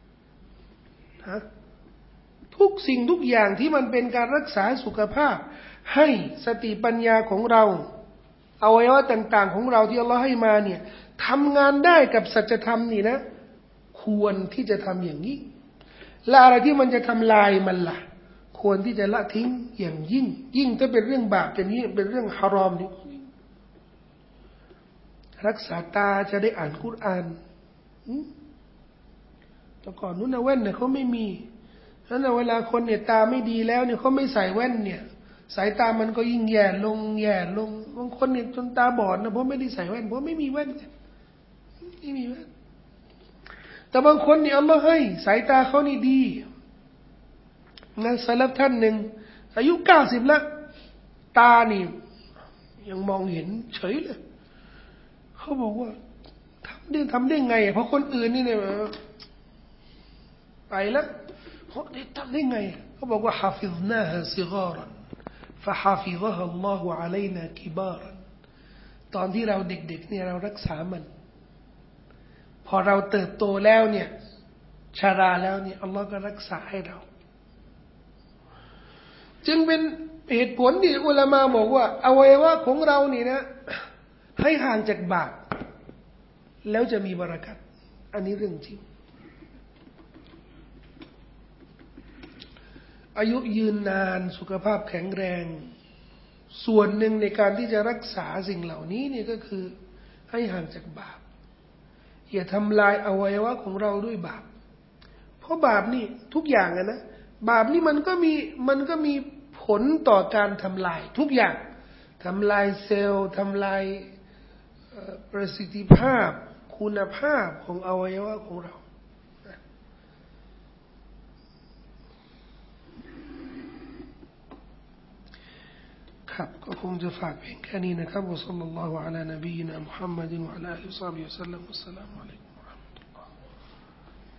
ทุกสิ่งทุกอย่างที่มันเป็นการรักษาสุขภาพให้สติปัญญาของเราอวัยวะต่างๆของเราที่อัลลอฮ์ให้มาเนี่ยทำงานได้กับสัจธรรมนี่นะควรที่จะทำอย่างนี้และอะไรที่มันจะทำลายมันล่ะควรที่จะละทิ้งอย่างยิ่งยิ่งถ้าเป็นเรื่องบาปเป็นนี้เป็นเรื่องฮารอมนี่รักษาตาจะได้อ่านกุรอานแต่ก่อนนู้นนะแว่นเนี่ยเขาไม่มีฉะนั้นเวลาคนเนี่ยตาไม่ดีแล้วเนี่ยเขาไม่ใส่แว่นเนี่ยสายตามันก็ยิ่งแย่ลงแย่ลงบางคนเนี่ยจนตาบอดนะเพราะไม่ได้ใส่แว่นเพราะไม่มีแว่นไม่มีแว่นแต่บางคนเนี่ยอัลลอฮ์ให้สายตาเขานี่ดีงั้นสลับท่านหนึ่งอายุเก้าสิบแล้วตานี่ยังมองเห็นเฉยเลยเขาบอกว่าทำได้ทำได้ไงเพราะคนอื่นนี่เนี่ยไปแล้วเขาทำได้ไงเขาบอกว่าฮาฟิซนาฮะซิการันฟะฮาฟิซะฮะอัลลอฮุอะลัยนากิบารันตอนที่เราเด็กๆเนี่ยเรารักษามันพอเราเติบโตแล้วเนี่ยชาราแล้วเนี่ยอัลลอฮ์ก็รักษาให้เราจึงเป็นเหตุผลที่อุลามะบอกว่าอวัยวะของเรานี่นะให้ห่างจากบาปแล้วจะมีบารักัตอันนี้เรื่องจริงอายุยืนนานสุขภาพแข็งแรงส่วนหนึ่งในการที่จะรักษาสิ่งเหล่านี้นี่ก็คือให้ห่างจากบาปอย่าทำลายอวัยวะของเราด้วยบาปเพราะบาปนี่ทุกอย่างอะนะบาปนี่มันก็มีมันก็มีผลต่อการทำลายทุกอย่างทำลายเซลล์ทำลายประสิทธิภาพคุณภาพของอวัยวะของเราครับก็คงจะฝากเพียงแค่นี้นะครับวะศ็อลลัลลอฮุอะลานบีนะมุฮัมมัดวะอะลาอิฮิวะศอฮบิฮิวะซัลลัมอัสสลามุอะลัยกุม